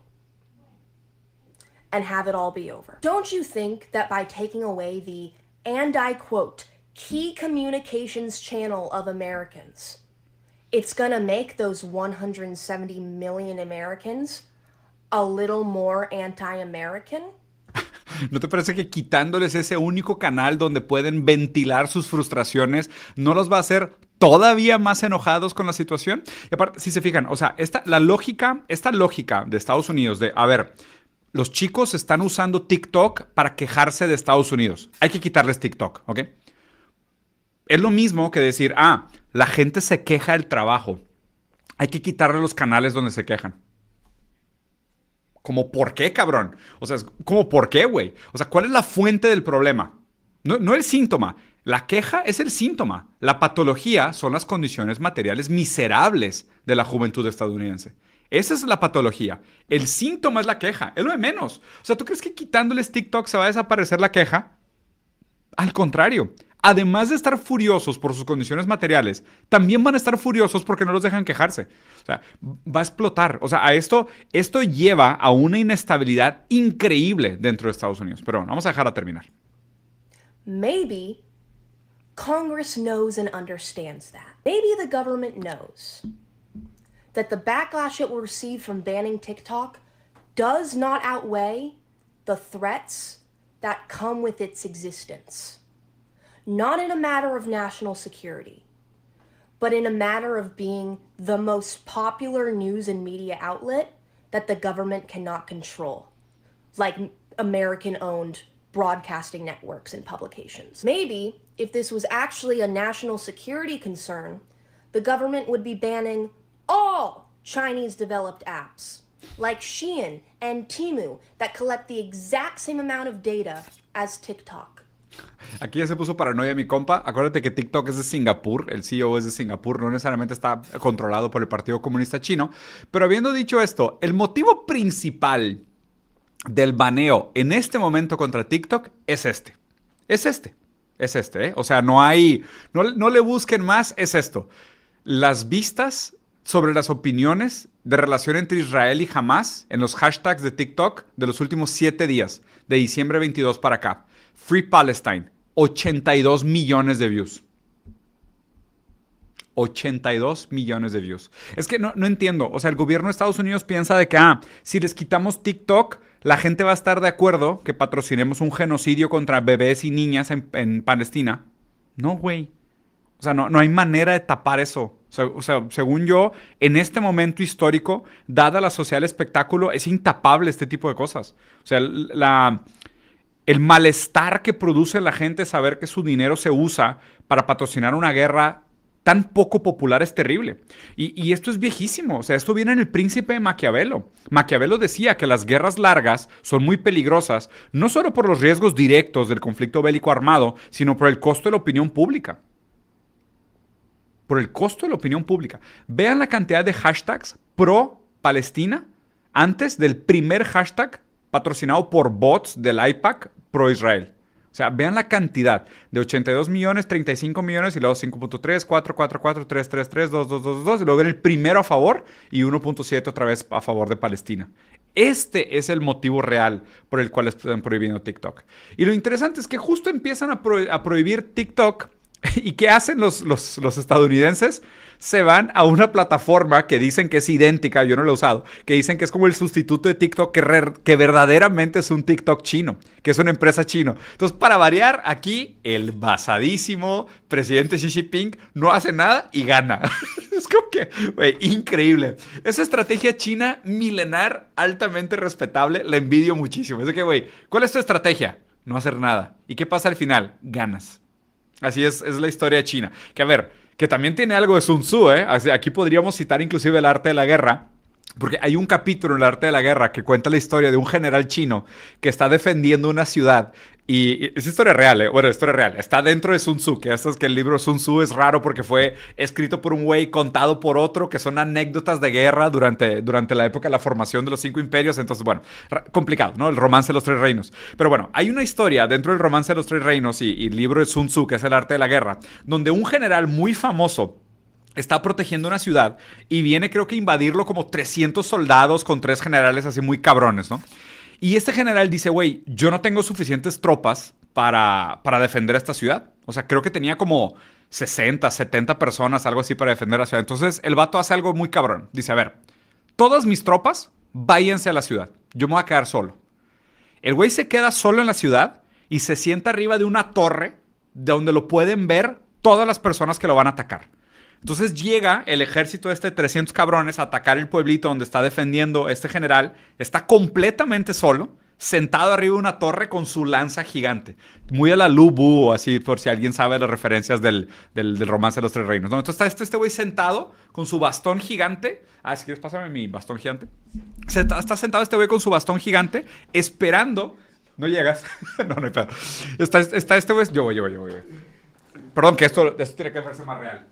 E: and have it all be over. Don't you think that by taking away the, and I quote, key communications channel of Americans, it's gonna make those one hundred seventy million Americans a little more anti-American?
A: ¿No te parece que quitándoles ese único canal donde pueden ventilar sus frustraciones no los va a hacer todavía más enojados con la situación? Y aparte, si se fijan, o sea, esta, la lógica, esta lógica de Estados Unidos de, a ver, los chicos están usando TikTok para quejarse de Estados Unidos. Hay que quitarles TikTok, ¿ok? Es lo mismo que decir, ah, la gente se queja del trabajo. hay que quitarle los canales donde se quejan. ¿Cómo por qué, cabrón? O sea, ¿cómo por qué, güey? O sea, ¿cuál es la fuente del problema? No, no el síntoma. La queja es el síntoma. La patología son las condiciones materiales miserables de la juventud estadounidense. Esa es la patología. El síntoma es la queja. Es lo de menos. O sea, ¿tú crees que quitándoles TikTok se va a desaparecer la queja? Al contrario. Además de estar furiosos por sus condiciones materiales, también van a estar furiosos porque no los dejan quejarse. O sea, va a explotar. O sea, a esto, esto lleva a una inestabilidad increíble dentro de Estados Unidos. Pero bueno, vamos a dejarla terminar.
E: Maybe Congress knows and understands that. Maybe the government knows that the backlash it will receive from banning TikTok does not outweigh the threats that come with its existence. Not in a matter of national security, but in a matter of being the most popular news and media outlet that the government cannot control, like American-owned broadcasting networks and publications. Maybe if this was actually a national security concern, the government would be banning all Chinese-developed apps, like Shein and Temu, that collect the exact same amount of data as TikTok.
A: Aquí ya se puso paranoia mi compa. Acuérdate que TikTok es de Singapur, el C E O es de Singapur, no necesariamente está controlado por el Partido Comunista Chino. Pero habiendo dicho esto, el motivo principal del baneo en este momento contra TikTok es este. Es este. Es este, ¿eh? O sea, no hay... No, no le busquen más, es esto. Las vistas sobre las opiniones de relación entre Israel y Hamas en los hashtags de TikTok de los últimos siete días, de diciembre veintidós para acá. Free Palestine, ochenta y dos millones de views. ochenta y dos millones de views. Es que no, no entiendo. O sea, el gobierno de Estados Unidos piensa de que, ah, si les quitamos TikTok, la gente va a estar de acuerdo que patrocinemos un genocidio contra bebés y niñas en, en Palestina. No, güey. O sea, no, no hay manera de tapar eso. O sea, o sea, según yo, en este momento histórico, dada la sociedad del espectáculo, es intapable este tipo de cosas. O sea, la... El malestar que produce la gente saber que su dinero se usa para patrocinar una guerra tan poco popular es terrible. Y, y esto es viejísimo. O sea, esto viene en El Príncipe de Maquiavelo. Maquiavelo decía que las guerras largas son muy peligrosas, no solo por los riesgos directos del conflicto bélico armado, sino por el costo de la opinión pública. Por el costo de la opinión pública. Vean la cantidad de hashtags pro Palestina antes del primer hashtag patrocinado por bots del AIPAC pro-Israel. O sea, vean la cantidad de ochenta y dos millones, treinta y cinco millones y luego cinco punto tres, cuatro punto cuatro cuatro, tres punto tres tres, dos punto dos punto dos y luego ven el primero a favor y uno punto siete otra vez a favor de Palestina. Este es el motivo real por el cual están prohibiendo TikTok. Y lo interesante es que justo empiezan a, pro a prohibir TikTok y ¿qué hacen los, los, los estadounidenses? Se van a una plataforma que dicen que es idéntica, yo no la he usado, que dicen que es como el sustituto de TikTok, que, re, que verdaderamente es un TikTok chino, que es una empresa chino. Entonces, para variar, aquí el basadísimo presidente Xi Jinping no hace nada y gana. Es como que, güey, increíble. Esa estrategia china milenar, altamente respetable, la envidio muchísimo. Es que, güey, ¿cuál es tu estrategia? No hacer nada. ¿Y qué pasa al final? Ganas. Así es, es la historia de China. Que a ver, que también tiene algo de Sun Tzu, ¿eh? Aquí podríamos citar inclusive el arte de la guerra, porque hay un capítulo en el arte de la guerra que cuenta la historia de un general chino que está defendiendo una ciudad. Y, y es historia real, ¿eh? Bueno, historia real. Está dentro de Sun Tzu, que esto es que el libro Sun Tzu es raro porque fue escrito por un güey, contado por otro, que son anécdotas de guerra durante, durante la época de la formación de los cinco imperios. Entonces, bueno, complicado, ¿no? El romance de los tres reinos. Pero bueno, hay una historia dentro del romance de los tres reinos y, y el libro de Sun Tzu, que es el arte de la guerra, donde un general muy famoso está protegiendo una ciudad y viene, creo que, a invadirlo como trescientos soldados con tres generales así muy cabrones, ¿no? Y este general dice, güey, yo no tengo suficientes tropas para, para defender esta ciudad. O sea, creo que tenía como sesenta, setenta personas, algo así, para defender la ciudad. Entonces, el vato hace algo muy cabrón. Dice, a ver, todas mis tropas, váyanse a la ciudad. Yo me voy a quedar solo. El güey se queda solo en la ciudad y se sienta arriba de una torre de donde lo pueden ver todas las personas que lo van a atacar. Entonces llega el ejército de este trescientos cabrones a atacar el pueblito donde está defendiendo este general. Está completamente solo. sentado arriba de una torre con su lanza gigante. Muy a la Lu Bu, así, por si alguien sabe las referencias del, del, del romance de los tres reinos, ¿no? Entonces está este, este güey sentado con su bastón gigante. Ah, si quieres, pásame mi bastón gigante. Está, está sentado este güey con su bastón gigante, esperando. No llegas. no, no hay pedo. Está, está este güey. Yo voy, yo voy, yo voy. Perdón, que esto, esto tiene que verse más real.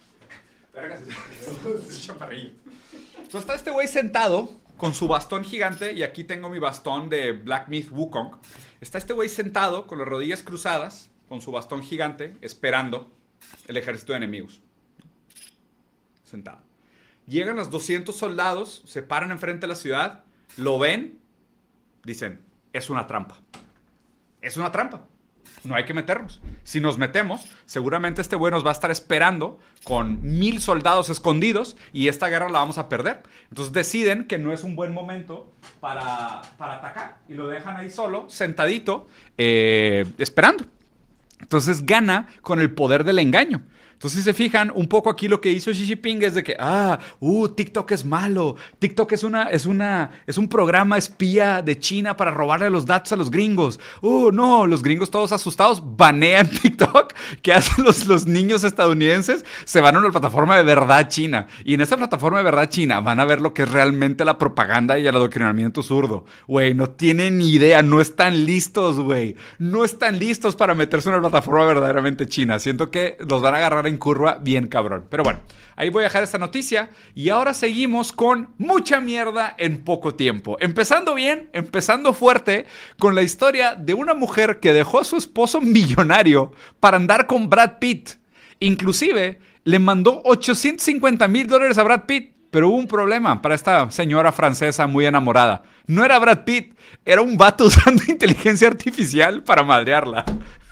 A: Entonces está este güey sentado con su bastón gigante, y aquí tengo mi bastón de Black Myth Wukong. Está este güey sentado con las rodillas cruzadas, con su bastón gigante, esperando el ejército de enemigos. Sentado. Llegan los doscientos soldados, se paran enfrente de la ciudad, lo ven, dicen, es una trampa. Es una trampa. No hay que meternos. Si nos metemos, seguramente este güey nos va a estar esperando con mil soldados escondidos y esta guerra la vamos a perder. Entonces deciden que no es un buen momento para, para atacar y lo dejan ahí solo, sentadito, eh, esperando. Entonces gana con el poder del engaño. Entonces, si se fijan, un poco aquí lo que hizo Xi Jinping es de que, ah, uh, TikTok es malo. TikTok es, una, es, una, es un programa espía de China para robarle los datos a los gringos. Uh, no, los gringos todos asustados banean TikTok. ¿Qué hacen los, los niños estadounidenses? Se van a una plataforma de verdad china. Y en esa plataforma de verdad china van a ver lo que es realmente la propaganda y el adoctrinamiento zurdo. Güey, no tienen ni idea, no están listos, güey. No están listos para meterse en una plataforma verdaderamente china. Siento que los van a agarrar en curva bien cabrón. Pero bueno, ahí voy a dejar esta noticia y ahora seguimos con mucha mierda en poco tiempo. Empezando bien, empezando fuerte con la historia de una mujer que dejó a su esposo millonario para andar con Brad Pitt. Inclusive le mandó ochocientos cincuenta mil dólares a Brad Pitt, pero hubo un problema para esta señora francesa muy enamorada. No era Brad Pitt, era un vato usando inteligencia artificial para madrearla.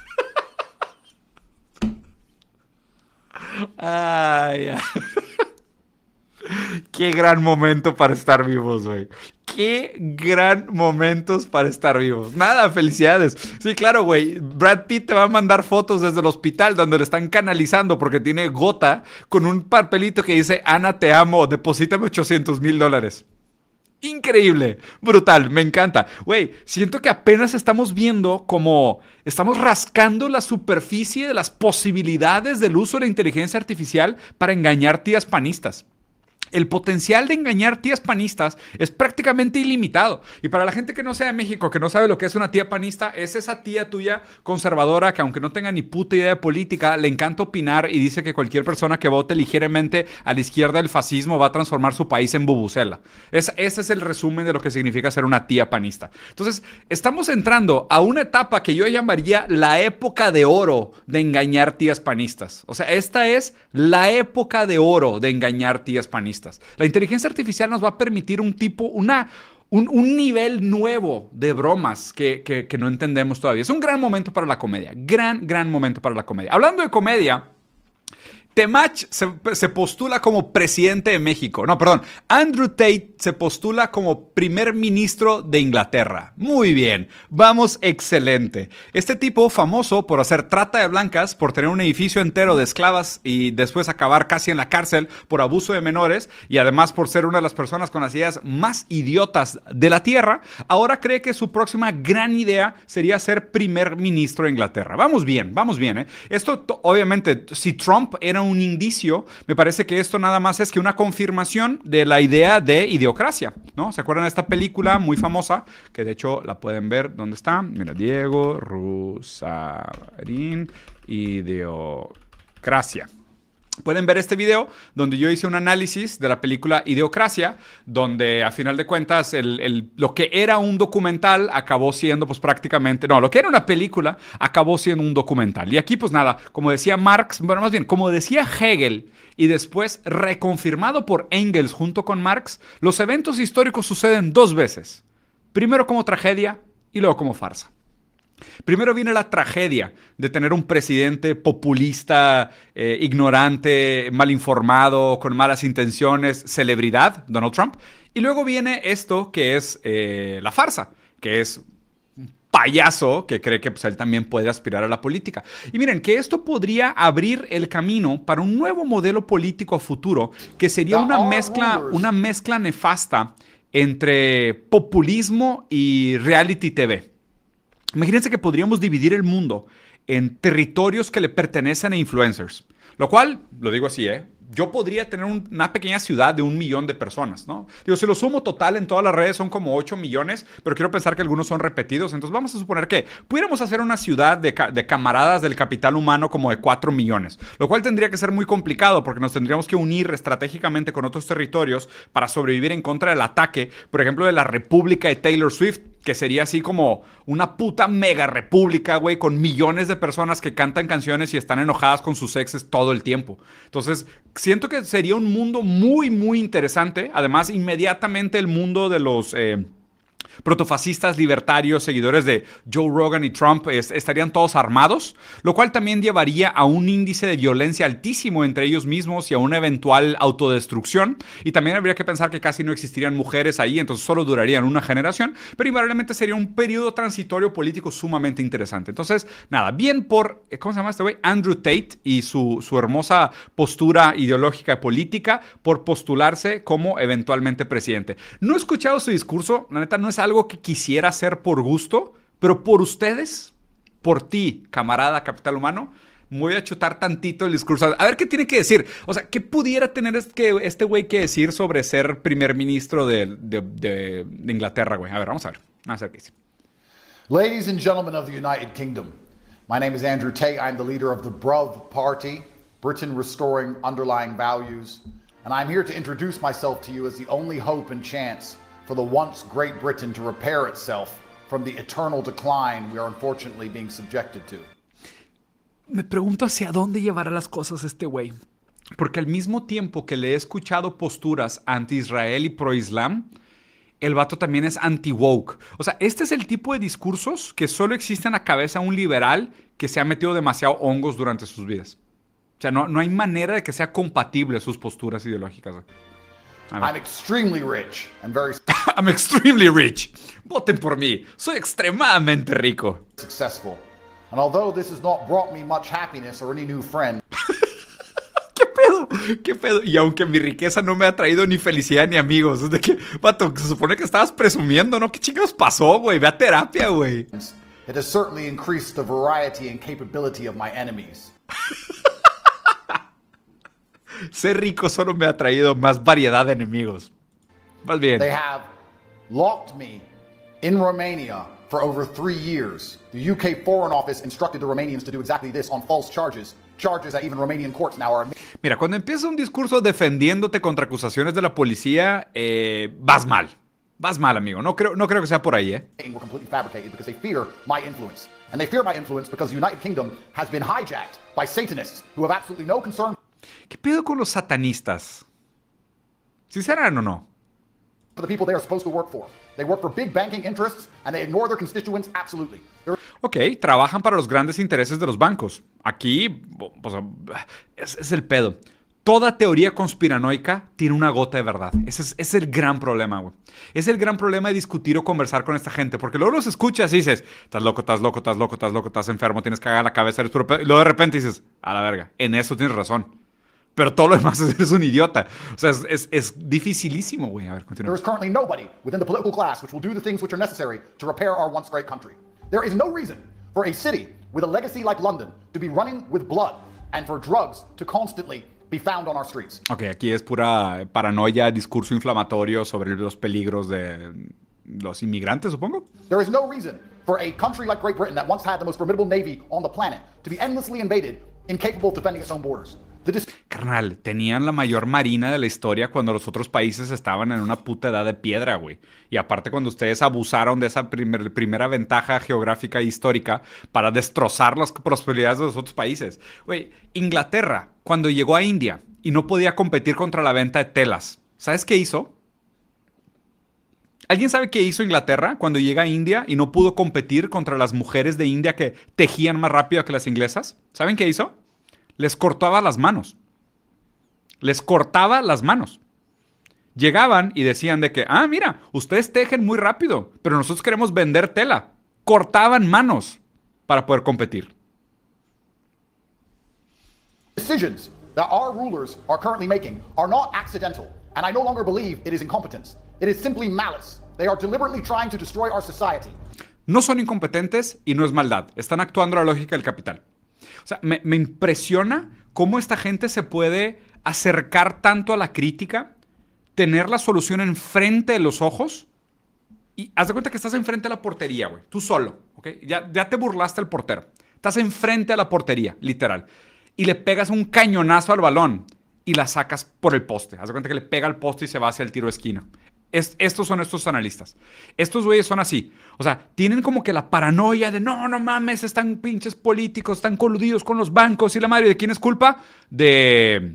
A: Ay, ay. Qué gran momento para estar vivos, güey. Qué gran momentos para estar vivos. Nada, felicidades. Sí, claro, güey. Brad Pitt te va a mandar fotos desde el hospital donde le están canalizando porque tiene gota con un papelito que dice, Ana, te amo, deposítame ochocientos mil dólares. Increíble, brutal, me encanta. Güey, siento que apenas estamos viendo como estamos rascando la superficie de las posibilidades del uso de la inteligencia artificial para engañar tías panistas. El potencial de engañar tías panistas es prácticamente ilimitado. Y para la gente que no sea de México, que no sabe lo que es una tía panista, es esa tía tuya conservadora que aunque no tenga ni puta idea de política, le encanta opinar y dice que cualquier persona que vote ligeramente a la izquierda del fascismo va a transformar su país en bubucela. Es, ese es el resumen de lo que significa ser una tía panista. Entonces, estamos entrando a una etapa que yo llamaría la época de oro de engañar tías panistas. O sea, esta es la época de oro de engañar tías panistas. La inteligencia artificial nos va a permitir un tipo, una, un, un nivel nuevo de bromas que, que, que no entendemos todavía. Es un gran momento para la comedia. Gran, gran momento para la comedia. Hablando de comedia, Temach se, se postula como presidente de México. No, perdón. Andrew Tate se postula como primer ministro de Inglaterra. Muy bien. Vamos, excelente. Este tipo, famoso por hacer trata de blancas, por tener un edificio entero de esclavas y después acabar casi en la cárcel por abuso de menores y además por ser una de las personas con las ideas más idiotas de la tierra, ahora cree que su próxima gran idea sería ser primer ministro de Inglaterra. Vamos bien, vamos bien, ¿eh? Esto, obviamente, si Trump era un indicio, me parece que esto nada más es que una confirmación de la idea de idiocracia, ¿no? ¿Se acuerdan de esta película muy famosa? Que de hecho la pueden ver, ¿dónde está? Mira, Diego Rusarín, Idiocracia. Pueden ver este video donde yo hice un análisis de la película Idiocracia, donde a final de cuentas el, el, lo que era un documental acabó siendo pues prácticamente, no, lo que era una película acabó siendo un documental. Y aquí pues nada, como decía Marx, bueno más bien, como decía Hegel y después reconfirmado por Engels junto con Marx, los eventos históricos suceden dos veces. Primero como tragedia y luego como farsa. Primero viene la tragedia de tener un presidente populista, eh, ignorante, mal informado, con malas intenciones, celebridad, Donald Trump. Y luego viene esto que es eh, la farsa, que es un payaso que cree que pues, él también puede aspirar a la política. Y miren, que esto podría abrir el camino para un nuevo modelo político a futuro, que sería una mezcla, una mezcla nefasta entre populismo y reality T V. Imagínense que podríamos dividir el mundo en territorios que le pertenecen a influencers. Lo cual, lo digo así, ¿eh? Yo podría tener un, una pequeña ciudad de un millón de personas, ¿no? Digo, si lo sumo total en todas las redes son como ocho millones, pero quiero pensar que algunos son repetidos. Entonces vamos a suponer que pudiéramos hacer una ciudad de, ca de camaradas del capital humano como de cuatro millones, lo cual tendría que ser muy complicado porque nos tendríamos que unir estratégicamente con otros territorios para sobrevivir en contra del ataque, por ejemplo, de la República de Taylor Swift, que sería así como una puta mega república, güey, con millones de personas que cantan canciones y están enojadas con sus exes todo el tiempo. Entonces, siento que sería un mundo muy, muy interesante. Además, inmediatamente el mundo de los... Eh, protofascistas, libertarios, seguidores de Joe Rogan y Trump es, estarían todos armados, lo cual también llevaría a un índice de violencia altísimo entre ellos mismos y a una eventual autodestrucción. Y también habría que pensar que casi no existirían mujeres ahí, entonces solo durarían una generación, pero invariablemente sería un periodo transitorio político sumamente interesante. Entonces, nada, bien por, ¿cómo se llama este güey? Andrew Tate y su, su hermosa postura ideológica y política por postularse como eventualmente presidente. No he escuchado su discurso, la neta no es algo que quisiera hacer por gusto, pero por ustedes, por ti, camarada capital humano, me voy a chutar tantito el discurso. A ver qué tiene que decir. O sea, ¿qué pudiera tener este güey que decir sobre ser primer ministro de, de, de, de Inglaterra, güey? A ver, vamos a ver. Vamos a ver qué dice.
F: Ladies and gentlemen of the United Kingdom, my name is Andrew Tate. I'm the leader of the B R U V Party, Britain Restoring Underlying Values, and I'm here to introduce myself to you as the only hope and chance for the once Great Britain to repair itself from the eternal decline we are unfortunately being subjected to.
A: Me pregunto hacia dónde llevará las cosas este güey. Porque al mismo tiempo que le he escuchado posturas anti-Israel y pro-Islam, el vato también es anti-woke. O sea, este es el tipo de discursos que solo existe en la cabeza de un liberal que se ha metido demasiado hongos durante sus vidas. O sea, no, no hay manera de que sea compatible sus posturas ideológicas.
F: I'm extremely rich and very
A: I'm extremely rich. Voten por mí. Soy extremadamente rico.
F: successful. And although this has not brought me much happiness or any new friends,
A: ¿Qué pedo? ¿Qué pedo? Y aunque mi riqueza no me ha traído ni felicidad ni amigos. Es de que, vato, se supone que estabas presumiendo, ¿no? ¿Qué chingados pasó, güey? Ve a terapia, güey.
F: it has certainly increased the variety and capability of my enemies.
A: Ser rico solo me ha traído más variedad de enemigos. Más bien.
F: They have locked me in Romania for over three years. The U K Foreign Office instructed the Romanians to do exactly this on false charges, charges that even Romanian courts now are admitting.
A: Mira, cuando empieza un discurso defendiéndote contra acusaciones de la policía, eh, vas mal. Vas mal, amigo. No creo, no creo que sea por ahí, ¿eh?
F: Were completely fabricated because they fear my influence. And they fear my influence because the United Kingdom has been hijacked by Satanists who have absolutely no concern
A: ¿Qué pedo con los satanistas? ¿Sí serán o no?
F: for the people they are supposed to work for. They work for big banking interests and they ignore their constituents absolutely. They're
A: Ok, trabajan para los grandes intereses de los bancos. Aquí, o sea, es, es el pedo. Toda teoría conspiranoica tiene una gota de verdad. Ese es, ese es el gran problema, güey. Es el gran problema de discutir o conversar con esta gente. Porque luego los escuchas y dices, estás loco, estás loco, estás loco, estás loco, estás enfermo, tienes que cagar la cabeza, eres puro pedo. Y luego de repente dices, a la verga, en eso tienes razón. Pero todo lo demás es eres un idiota. O sea, es, es, es dificilísimo, güey. A ver,
F: There
A: continúa.
F: is currently nobody within the political class which will do the things which are necessary to repair our once great country. There is no reason for a city with a legacy like London to be running with blood and for drugs to constantly be found on our streets.
A: Ok, aquí es pura paranoia, discurso inflamatorio sobre los peligros de los inmigrantes, supongo.
F: There is no reason for a country like Great Britain that once had the most formidable navy on the planet to be endlessly invaded, incapable of defending its own borders. The dis-
A: Carnal, tenían la mayor marina de la historia cuando los otros países estaban en una puta edad de piedra, güey. Y aparte cuando ustedes abusaron de esa primer- primera ventaja geográfica e histórica para destrozar las prosperidades de los otros países. Güey, Inglaterra, cuando llegó a India y no podía competir contra la venta de telas, ¿sabes qué hizo? ¿Alguien sabe qué hizo Inglaterra cuando llega a India y no pudo competir contra las mujeres de India que tejían más rápido que las inglesas? ¿Saben qué hizo? Les cortaba las manos. Les cortaba las manos. Llegaban y decían de que, ah, mira, ustedes tejen muy rápido, pero nosotros queremos vender tela. Cortaban manos para poder competir.
F: decisions that our rulers are currently making are not accidental, and I no longer believe it is incompetence. It is simply malice. They are deliberately trying to destroy our society.
A: No son incompetentes y no es maldad. Están actuando a la lógica del capital. O sea, me, me impresiona cómo esta gente se puede acercar tanto a la crítica, tener la solución enfrente de los ojos y haz de cuenta que estás enfrente de la portería, güey. Tú solo, ¿ok? Ya, ya te burlaste del portero. Estás enfrente de la portería, literal. Y le pegas un cañonazo al balón y la sacas por el poste. Haz de cuenta que le pega al poste y se va hacia el tiro de esquina. Es, estos son estos analistas. Estos güeyes son así. O sea, tienen como que la paranoia de no, no mames, están pinches políticos, están coludidos con los bancos y la madre. ¿De quién es culpa? De...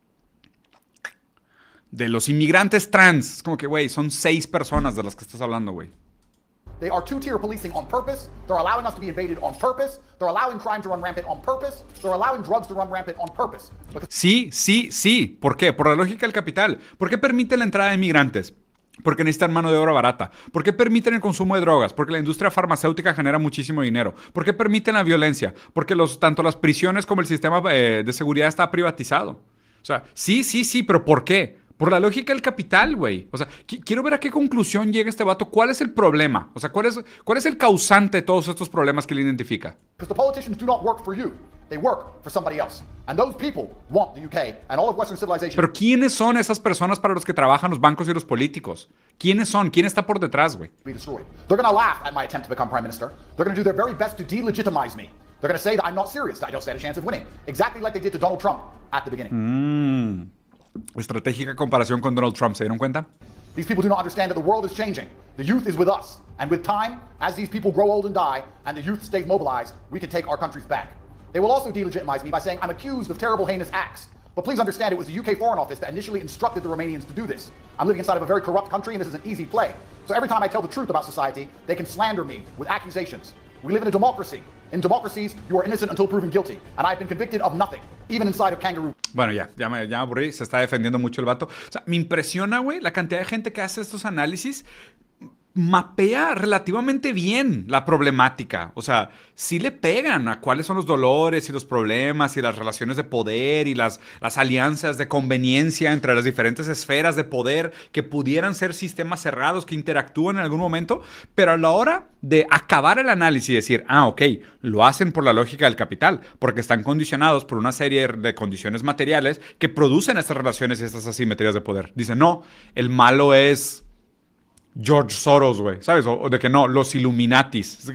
A: De los inmigrantes trans. Es como que, güey, son seis personas de las que estás hablando, güey.
F: They are two-tier policing on purpose. They're allowing us to be invaded on purpose. They're allowing crime to run rampant on purpose. They're allowing drugs to run rampant on purpose. Because
A: Sí, sí, sí. ¿Por qué? Por la lógica del capital. ¿Por qué permiten la entrada de inmigrantes? Porque necesitan mano de obra barata. ¿Por qué permiten el consumo de drogas? Porque la industria farmacéutica genera muchísimo dinero. ¿Por qué permiten la violencia? Porque los, tanto las prisiones como el sistema eh, de seguridad está privatizado. O sea, sí, sí, sí, pero ¿por qué? Por la lógica del capital, güey. O sea, qu- quiero ver a qué conclusión llega este vato. ¿Cuál es el problema? O sea, ¿cuál es, cuál es el causante de todos estos problemas que él identifica?
F: the politicians do not work for you. They work for somebody else. And those people want the U K and all of Western civilization
A: Pero ¿quiénes son esas personas para los que trabajan los bancos y los políticos? ¿Quiénes son? ¿Quién está por detrás, güey?
F: to be destroyed. They're going to laugh at my attempt to become prime minister. They're going to do their very best to delegitimize me. They're going to say that I'm not serious, that I don't stand a chance of winning. Exactly like they did to Donald Trump at the beginning.
A: Mm. Estratégica comparación con Donald Trump, ¿se dieron cuenta?
F: These people do not understand that the world is changing. The youth is with us. And with time, as these people grow old and die, and the youth stays mobilized, we can take our countries back. They will also delegitimize me by saying I'm accused of terrible, heinous acts. But please understand, it was the U K Foreign Office that initially instructed the Romanians to do this. I'm living inside of a very corrupt country, and this is an easy play. So every time I tell the truth about society, they can slander me with accusations. We live in a democracy. In democracies, you are innocent until proven guilty. And I've been convicted of nothing, even inside of kangaroo.
A: Bueno, ya, ya me, ya me aburrí, se está defendiendo mucho el vato. O sea, me impresiona, güey, la cantidad de gente que hace estos análisis. Mapea relativamente bien la problemática. O sea, sí le pegan a cuáles son los dolores y los problemas y las relaciones de poder y las, las alianzas de conveniencia entre las diferentes esferas de poder que pudieran ser sistemas cerrados que interactúan en algún momento, pero a la hora de acabar el análisis y decir, ah, ok, lo hacen por la lógica del capital, porque están condicionados por una serie de condiciones materiales que producen estas relaciones y estas asimetrías de poder. Dicen, no, el malo es George Soros, güey, ¿sabes? O, o de que no, los Illuminatis.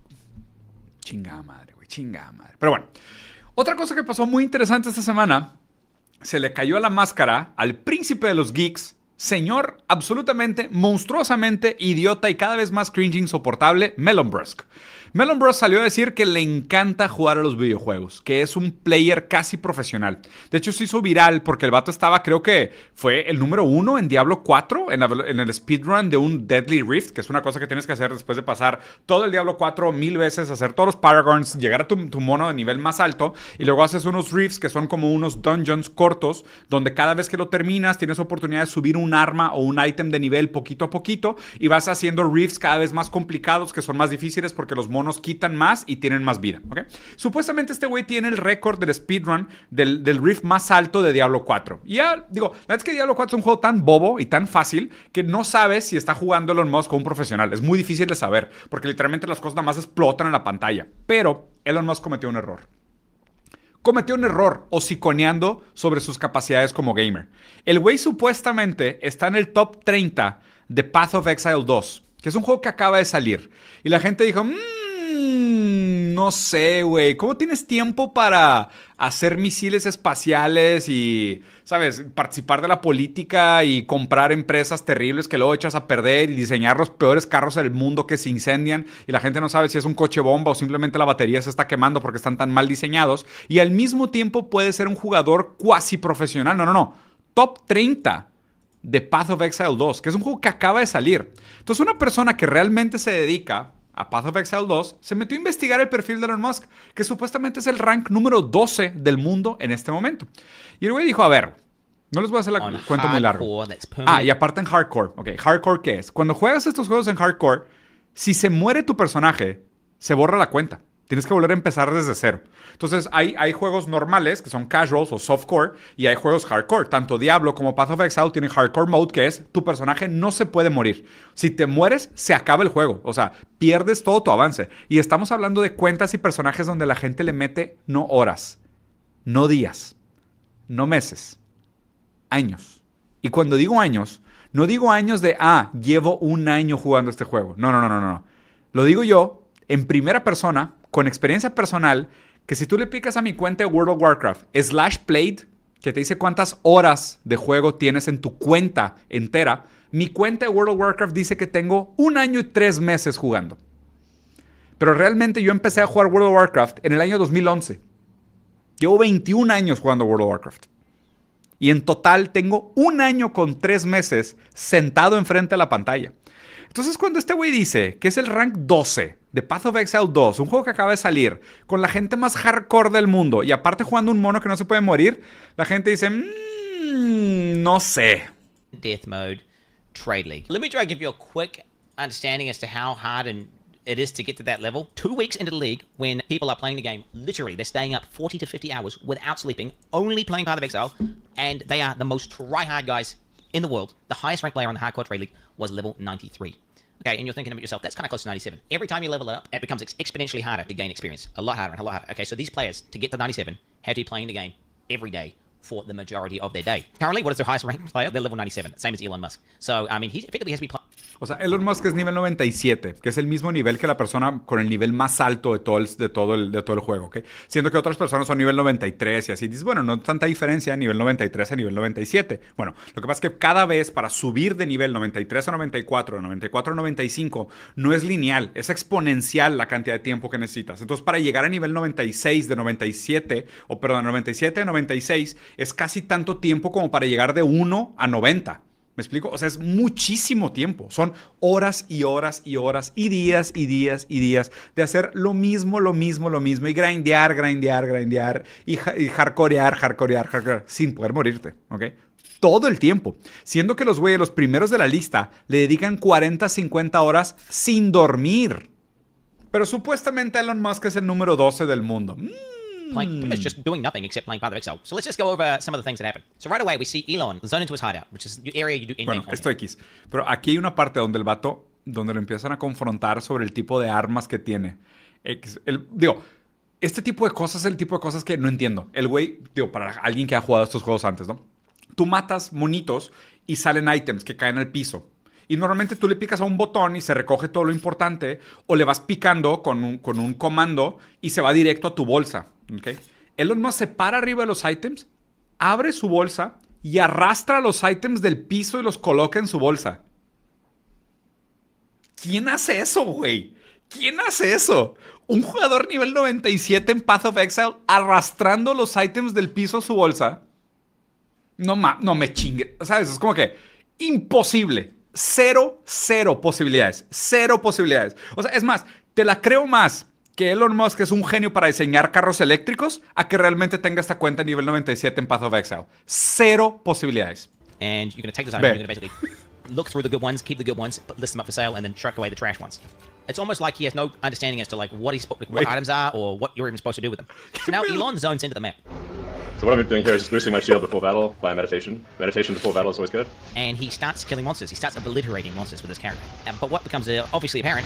A: Chingada madre, güey, chingada madre. Pero bueno, otra cosa que pasó muy interesante esta semana, se le cayó la máscara al príncipe de los geeks, señor absolutamente, monstruosamente idiota y cada vez más cringe insoportable, Melon Brusque. Melon Bros salió a decir que le encanta jugar a los videojuegos, que es un player casi profesional. De hecho, se hizo viral porque el vato estaba, creo que fue el número uno en Diablo cuatro, en, la, en el speedrun de un Deadly Rift, que es una cosa que tienes que hacer después de pasar todo el Diablo cuatro mil veces, hacer todos los Paragons, llegar a tu, tu mono de nivel más alto, y luego haces unos Rifts que son como unos dungeons cortos, donde cada vez que lo terminas tienes oportunidad de subir un arma o un ítem de nivel poquito a poquito, y vas haciendo Rifts cada vez más complicados, que son más difíciles porque los monos quitan más y tienen más vida, ¿ok? Supuestamente este güey tiene el récord del speedrun del, del rift más alto de Diablo cuatro. Y ya, digo, la verdad es que Diablo cuatro es un juego tan bobo y tan fácil que no sabes si está jugando Elon Musk con un profesional. Es muy difícil de saber, porque literalmente las cosas nada más explotan en la pantalla. Pero Elon Musk cometió un error. Cometió un error hociconeando sobre sus capacidades como gamer. El güey supuestamente está en el top treinta de Path of Exile dos, que es un juego que acaba de salir. Y la gente dijo, mmm, no sé, güey, ¿cómo tienes tiempo para hacer misiles espaciales y, sabes, participar de la política y comprar empresas terribles que luego echas a perder y diseñar los peores carros del mundo que se incendian y la gente no sabe si es un coche bomba o simplemente la batería se está quemando porque están tan mal diseñados, y al mismo tiempo puedes ser un jugador cuasi profesional? No, no, no. Top treinta de Path of Exile dos, que es un juego que acaba de salir. Entonces, una persona que realmente se dedica a Path of Exile dos se metió a investigar el perfil de Elon Musk, que supuestamente es el rank número doce del mundo en este momento. Y el güey dijo, a ver, no les voy a hacer la
G: On
A: cuenta muy larga.
G: hardcore, that's
A: Ah,
G: permanent.
A: y aparte en hardcore. Ok, hardcore, ¿qué es? Cuando juegas estos juegos en hardcore, si se muere tu personaje, se borra la cuenta. Tienes que volver a empezar desde cero. Entonces, hay, hay juegos normales, que son casuals o softcore, y hay juegos hardcore. Tanto Diablo como Path of Exile tienen hardcore mode, que es tu personaje no se puede morir. Si te mueres, se acaba el juego. O sea, pierdes todo tu avance. Y estamos hablando de cuentas y personajes donde la gente le mete no horas, no días, no meses, años. Y cuando digo años, no digo años de, ah, llevo un año jugando este juego. No, no, no, no, no. Lo digo yo en primera persona, con experiencia personal, que si tú le picas a mi cuenta de World of Warcraft, slash played, que te dice cuántas horas de juego tienes en tu cuenta entera, mi cuenta de World of Warcraft dice que tengo un año y tres meses jugando. Pero realmente yo empecé a jugar World of Warcraft en el año dos mil once. Llevo veintiún años jugando World of Warcraft. Y en total tengo un año con tres meses sentado enfrente de la pantalla. Entonces, cuando este güey dice que es el rank doce de Path of Exile dos, un juego que acaba de salir, con la gente más hardcore del mundo, y aparte jugando un mono que no se puede morir, la gente dice, mmm, no sé.
G: Death mode, Trade League. Let me try to give you a quick understanding as to how hard and it is to get to that level. Two weeks into the league, when people are playing the game, literally, they're staying up forty to fifty hours without sleeping, only playing Path of Exile, and they are the most try-hard guys in the world. The highest ranked player on the Hardcore Trade League was level ninety-three. Okay, and you're thinking about yourself, that's kind of close to ninety-seven. Every time you level it up, it becomes ex exponentially harder to gain experience. A lot harder and a lot harder. Okay, so these players, to get to ninety-seven, have to be playing the game every day for the majority of their day. Currently, what is their highest ranked player? They're level ninety-seven, same as Elon Musk. So, I mean, he effectively has to be playing.
A: O sea, Elon Musk es nivel noventa y siete, que es el mismo nivel que la persona con el nivel más alto de todo el, de todo el, de todo el juego, ¿ok? Siendo que otras personas son nivel noventa y tres y así. Dices, bueno, no tanta diferencia nivel noventa y tres a nivel noventa y siete. Bueno, lo que pasa es que cada vez para subir de nivel noventa y tres a noventa y cuatro, de noventa y cuatro a noventa y cinco, no es lineal, es exponencial la cantidad de tiempo que necesitas. Entonces, para llegar a nivel noventa y seis de noventa y siete, o perdón, noventa y siete de noventa y seis, es casi tanto tiempo como para llegar de uno a noventa. ¿Me explico? O sea, es muchísimo tiempo. Son horas y horas y horas y días y días y días de hacer lo mismo, lo mismo, lo mismo y grindear, grindear, grindear y, y hardcorear, hardcorear, hardcorear sin poder morirte, ¿ok? Todo el tiempo. Siendo que los güeyes, los primeros de la lista, le dedican cuarenta, cincuenta horas sin dormir. Pero supuestamente Elon Musk es el número doce del mundo. Mm.
G: Playing, pretty much just doing nothing except playing Path of Exile. So let's just go over some of the things that happen. So right away we see Elon zone into his hideout, which is the area you do in-game
A: Bueno,
G: combat.
A: esto X. Pero aquí hay una parte donde el vato, donde lo empiezan a confrontar sobre el tipo de armas que tiene. X, el, digo, este tipo de cosas es el tipo de cosas que no entiendo. El güey, digo, para alguien que ha jugado estos juegos antes, ¿no? Tú matas monitos y salen ítems que caen al piso. Y normalmente tú le picas a un botón y se recoge todo lo importante, o le vas picando con un, con un comando y se va directo a tu bolsa. ¿Okay? Elon Musk se para arriba de los ítems, abre su bolsa y arrastra los ítems del piso y los coloca en su bolsa. ¿Quién hace eso, güey? ¿Quién hace eso? Un jugador nivel noventa y siete en Path of Exile arrastrando los ítems del piso a su bolsa. No, ma no me chingue. ¿Sabes? Es como que imposible. Cero, cero posibilidades. Cero posibilidades. O sea, es más, te la creo más que Elon Musk es un genio para diseñar carros eléctricos a que realmente tenga esta cuenta nivel noventa y siete en Path of Exile. Cero posibilidades.
G: And you're going to take those items, you're going to basically look through the good ones, keep the good ones, put- list them up for sale, and then truck away the trash ones. It's almost like he has no understanding as to like what he's what
A: Wait.
G: items are or what you're even supposed to do with them. So now Elon zones into the map,
H: So what I'm doing here is just boosting my shield before battle by meditation. Meditation before battle is always good.
G: and he starts killing monsters. He starts obliterating monsters with his character. And, but what becomes uh, obviously apparent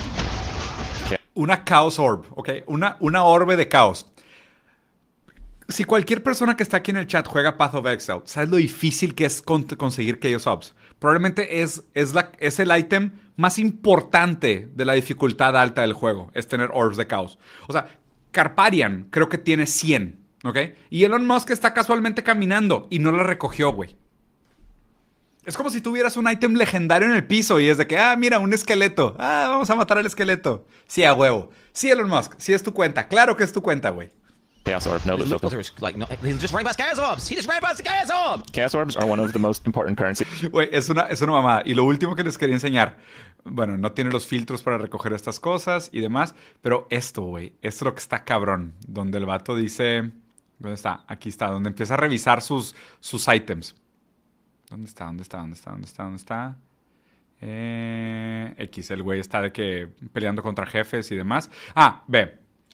A: Una Chaos Orb, ¿ok? Una, una orbe de caos. Si cualquier persona que está aquí en el chat juega Path of Exile, ¿sabes lo difícil que es con conseguir Chaos Orbs? Probablemente es, es, la, es el ítem más importante de la dificultad alta del juego, es tener Orbs de caos. O sea, Carparian creo que tiene cien, ¿ok? Y Elon Musk está casualmente caminando y no la recogió, güey. Es como si tuvieras un ítem legendario en el piso y es de que, ah, mira, un esqueleto. Ah, vamos a matar al esqueleto. Sí, a huevo. Sí, Elon Musk, sí es tu cuenta. Claro que es tu cuenta, güey.
I: Chaos Orb, no,
G: he
I: but
G: looked
I: filter.
G: through his, like no, he's just running past Chaos Orbs. He just ran past the Chaos Orb.
I: Chaos Orbs are one of the most important currency.
A: Güey, es una, es una mamada. Y lo último que les quería enseñar, bueno, no tiene los filtros para recoger estas cosas y demás, pero esto, güey, esto es lo que está cabrón. Donde el vato dice, ¿dónde está? Aquí está, donde empieza a revisar sus, sus ítems. ¿Dónde está? ¿Dónde está? ¿Dónde está? ¿Dónde está? ¿Dónde está? Eh, X, el güey está de que peleando contra jefes y demás. Ah, ve.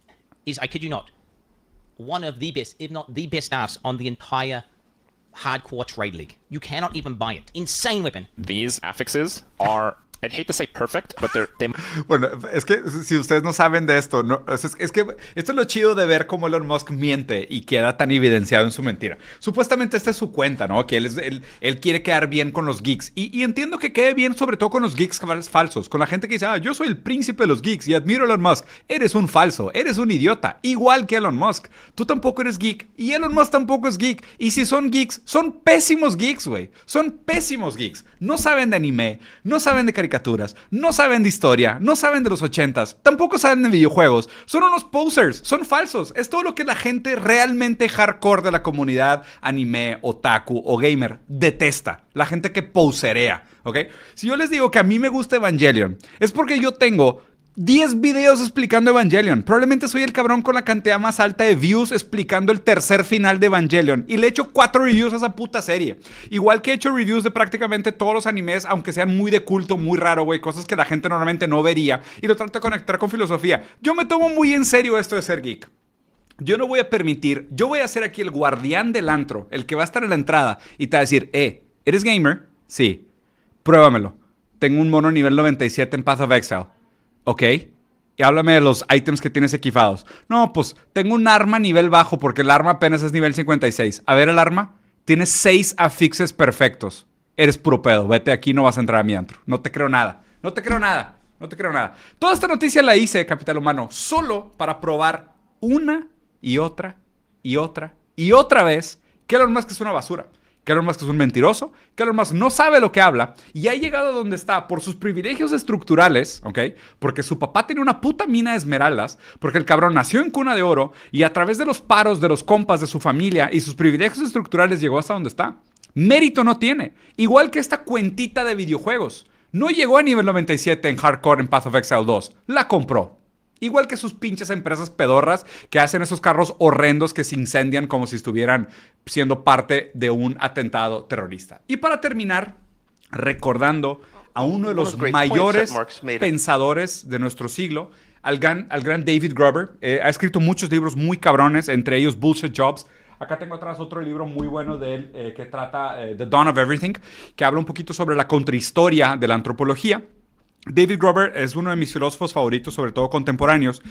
G: is, I kid you not, one of the best, if not the best staffs on the entire hardcore trade league. You cannot even buy it. Insane weapon.
I: These affixes are, I'd hate to say perfect, but they're, they
A: Bueno, es que si ustedes no saben de esto, no, es, es que esto es lo chido de ver cómo Elon Musk miente y queda tan evidenciado en su mentira. Supuestamente esta es su cuenta, ¿no? Que él, es, él, él quiere quedar bien con los geeks. Y, y entiendo que quede bien sobre todo con los geeks falsos, con la gente que dice, ah, yo soy el príncipe de los geeks y admiro a Elon Musk. Eres un falso, eres un idiota, igual que Elon Musk. Tú tampoco eres geek y Elon Musk tampoco es geek. Y si son geeks, son pésimos geeks, güey. Son pésimos geeks. No saben de anime, no saben de caricaturas. No saben de historia, no saben de los ochentas, tampoco saben de videojuegos, son unos posers, son falsos. Es todo lo que la gente realmente hardcore de la comunidad anime, otaku o gamer detesta. La gente que poserea, ¿ok? Si yo les digo que a mí me gusta Evangelion, es porque yo tengo diez videos explicando Evangelion. Probablemente soy el cabrón con la cantidad más alta de views explicando el tercer final de Evangelion. Y le he hecho cuatro reviews a esa puta serie. Igual que he hecho reviews de prácticamente todos los animes, aunque sean muy de culto, muy raro, güey. Cosas que la gente normalmente no vería. Y lo trato de conectar con filosofía. Yo me tomo muy en serio esto de ser geek. Yo no voy a permitir, yo voy a ser aquí el guardián del antro, el que va a estar en la entrada y te va a decir, eh, ¿eres gamer? Sí. Pruébamelo. Tengo un mono nivel noventa y siete en Path of Exile. Ok, y háblame de los ítems que tienes equipados. No, pues tengo un arma nivel bajo porque el arma apenas es nivel cincuenta y seis. A ver el arma, tienes seis afixes perfectos. Eres puro pedo, vete aquí, no vas a entrar a mi antro. No te creo nada, no te creo nada, no te creo nada. Toda esta noticia la hice, Capital Humano, solo para probar una y otra y otra y otra vez que Elon Musk es una basura. Que Elon Musk es un mentiroso, que Elon Musk no sabe lo que habla y ha llegado a donde está por sus privilegios estructurales, ¿ok? Porque su papá tiene una puta mina de esmeraldas, porque el cabrón nació en cuna de oro y a través de los paros de los compas de su familia y sus privilegios estructurales llegó hasta donde está. Mérito no tiene, igual que esta cuentita de videojuegos. No llegó a nivel noventa y siete en Hardcore en Path of Exile dos, la compró. Igual que sus pinches empresas pedorras que hacen esos carros horrendos que se incendian como si estuvieran siendo parte de un atentado terrorista. Y para terminar, recordando a uno de los mayores pensadores de nuestro siglo, al gran, al gran David Graeber. Eh, ha escrito muchos libros muy cabrones, entre ellos Bullshit Jobs. Acá tengo atrás otro libro muy bueno de él eh, que trata eh, The Dawn of Everything, que habla un poquito sobre la contrahistoria de la antropología. David Graeber es uno de mis filósofos favoritos, sobre todo contemporáneos,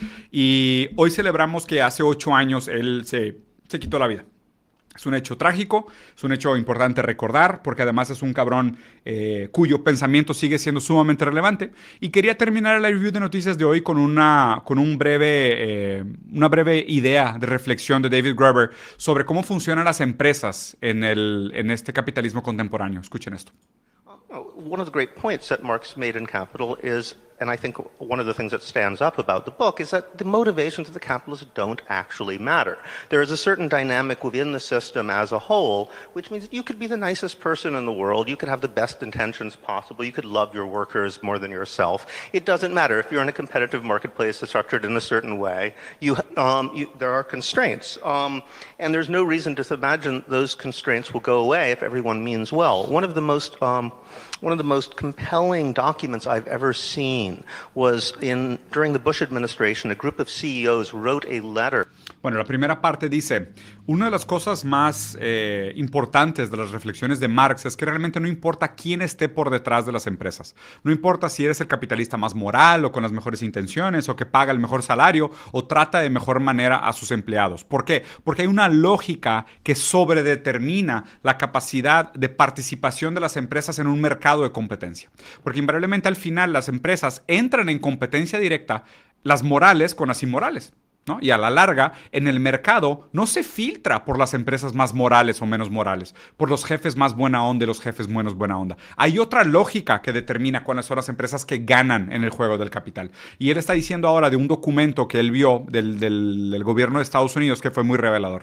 A: y hoy celebramos que hace ocho años él se, se quitó la vida. Es un hecho trágico, es un hecho importante recordar, porque además es un cabrón eh, cuyo pensamiento sigue siendo sumamente relevante. Y quería terminar el review de noticias de hoy con una, con un breve, eh, una breve idea de reflexión de David Graeber sobre cómo funcionan las empresas en, el, en este capitalismo contemporáneo. Escuchen esto.
J: One of the great points that Marx made in Capital is, and I think one of the things that stands up about the book, is that the motivations of the capitalists don't actually matter. There is a certain dynamic within the system as a whole, which means you could be the nicest person in the world, you could have the best intentions possible, you could love your workers more than yourself. It doesn't matter. If you're in a competitive marketplace that's structured in a certain way, you, um, you, there are constraints. Um, and there's no reason to imagine those constraints will go away if everyone means well. One of the most um, One of the most compelling documents I've ever seen was in during the Bush administration, a group of C E Os wrote a letter.
A: Bueno, la primera parte dice, una de las cosas más eh, importantes de las reflexiones de Marx es que realmente no importa quién esté por detrás de las empresas. No importa si eres el capitalista más moral o con las mejores intenciones o que paga el mejor salario o trata de mejor manera a sus empleados. ¿Por qué? Porque hay una lógica que sobredetermina la capacidad de participación de las empresas en un mercado de competencia. Porque invariablemente al final las empresas entran en competencia directa, las morales con las inmorales, ¿no? Y a la larga, en el mercado no se filtra por las empresas más morales o menos morales, por los jefes más buena onda y los jefes menos buena onda. Hay otra lógica que determina cuáles son las empresas que ganan en el juego del capital. Y él está diciendo ahora de un documento que él vio del, del, del gobierno de Estados Unidos que fue muy revelador.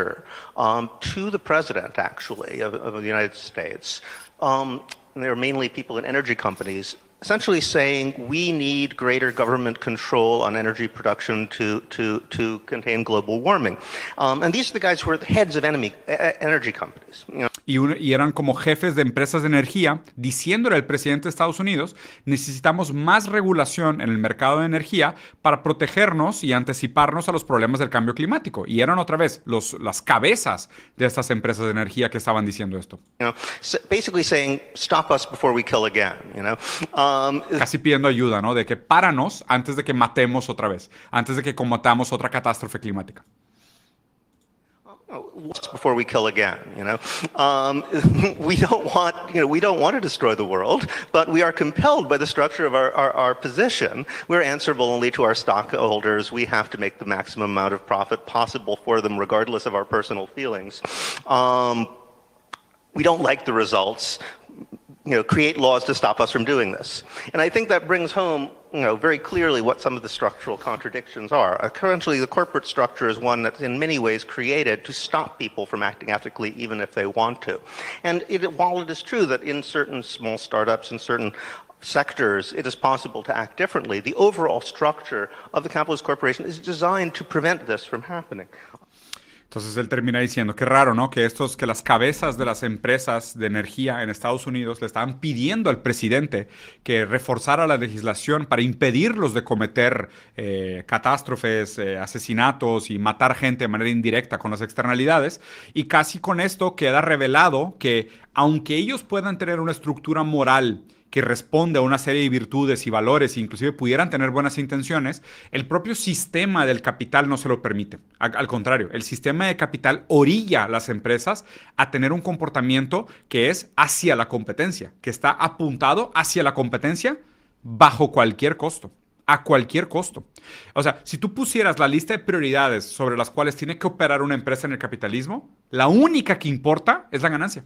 J: Um, to the president, actually, of, of the United States. Um, and there are mainly people in energy companies essentially saying we need greater government control on energy production to to to contain global warming. Um, and these are the guys who are the heads of enemy uh, energy companies. You know?
A: Y, un, y eran como jefes de empresas de energía diciéndole al presidente de Estados Unidos, necesitamos más regulación en el mercado de energía para protegernos y anticiparnos a los problemas del cambio climático. Y eran otra vez los, las cabezas de estas empresas de energía que estaban diciendo esto.
J: You know, so basically saying, stop us before we kill again, you know? Um,
A: Casi pidiendo ayuda, ¿no? De que páranos antes de que matemos otra vez, antes de que cometamos otra catástrofe climática.
J: Before we kill again, you know, um, we don't want, you know, we don't want to destroy the world, but we are compelled by the structure of our, our, our position. We're answerable only to our stockholders. We have to make the maximum amount of profit possible for them, regardless of our personal feelings. Um, we don't like the results. You know, create laws to stop us from doing this. And I think that brings home, you know, very clearly what some of the structural contradictions are. Uh, currently, the corporate structure is one that's in many ways created to stop people from acting ethically, even if they want to. And it, while it is true that in certain small startups and certain sectors it is possible to act differently, the overall structure of the capitalist corporation is designed to prevent this from happening.
A: Entonces él termina diciendo, qué raro, ¿no? Que estos, que las cabezas de las empresas de energía en Estados Unidos le estaban pidiendo al presidente que reforzara la legislación para impedirlos de cometer eh, catástrofes, eh, asesinatos y matar gente de manera indirecta con las externalidades. Y casi con esto queda revelado que aunque ellos puedan tener una estructura moral que responde a una serie de virtudes y valores, e inclusive pudieran tener buenas intenciones, el propio sistema del capital no se lo permite. Al contrario, el sistema de capital orilla a las empresas a tener un comportamiento que es hacia la competencia, que está apuntado hacia la competencia bajo cualquier costo. A cualquier costo. O sea, si tú pusieras la lista de prioridades sobre las cuales tiene que operar una empresa en el capitalismo, la única que importa es la ganancia.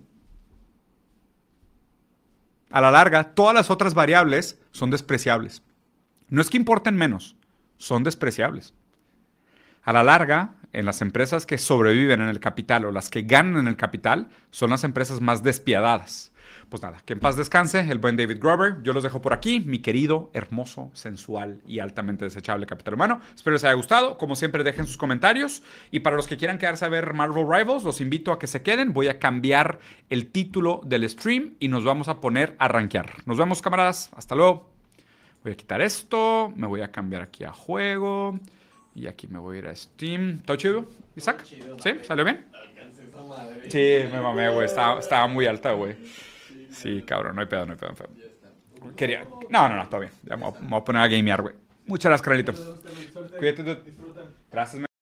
A: A la larga, todas las otras variables son despreciables. No es que importen menos, son despreciables. A la larga, en las empresas que sobreviven en el capital o las que ganan en el capital, son las empresas más despiadadas. Pues nada, que en paz descanse el buen David Graeber. Yo los dejo por aquí, mi querido, hermoso, sensual y altamente desechable capital humano. Espero les haya gustado. Como siempre, dejen sus comentarios. Y para los que quieran quedarse a ver Marvel Rivals, los invito a que se queden. Voy a cambiar el título del stream y nos vamos a poner a rankear. Nos vemos, camaradas. Hasta luego. Voy a quitar esto. Me voy a cambiar aquí a juego. Y aquí me voy a ir a Steam. ¿Todo chido, Isaac? ¿Sí? ¿Salió bien? Sí, me mamé, güey. Estaba, estaba muy alta, güey. Sí, cabrón, no hay pedo, no hay pedo. No hay pedo. Quería... No, no, no, está bien. Ya me voy a poner a gamear, güey. Muchas gracias, Carlito. Cuídate, dude. Gracias,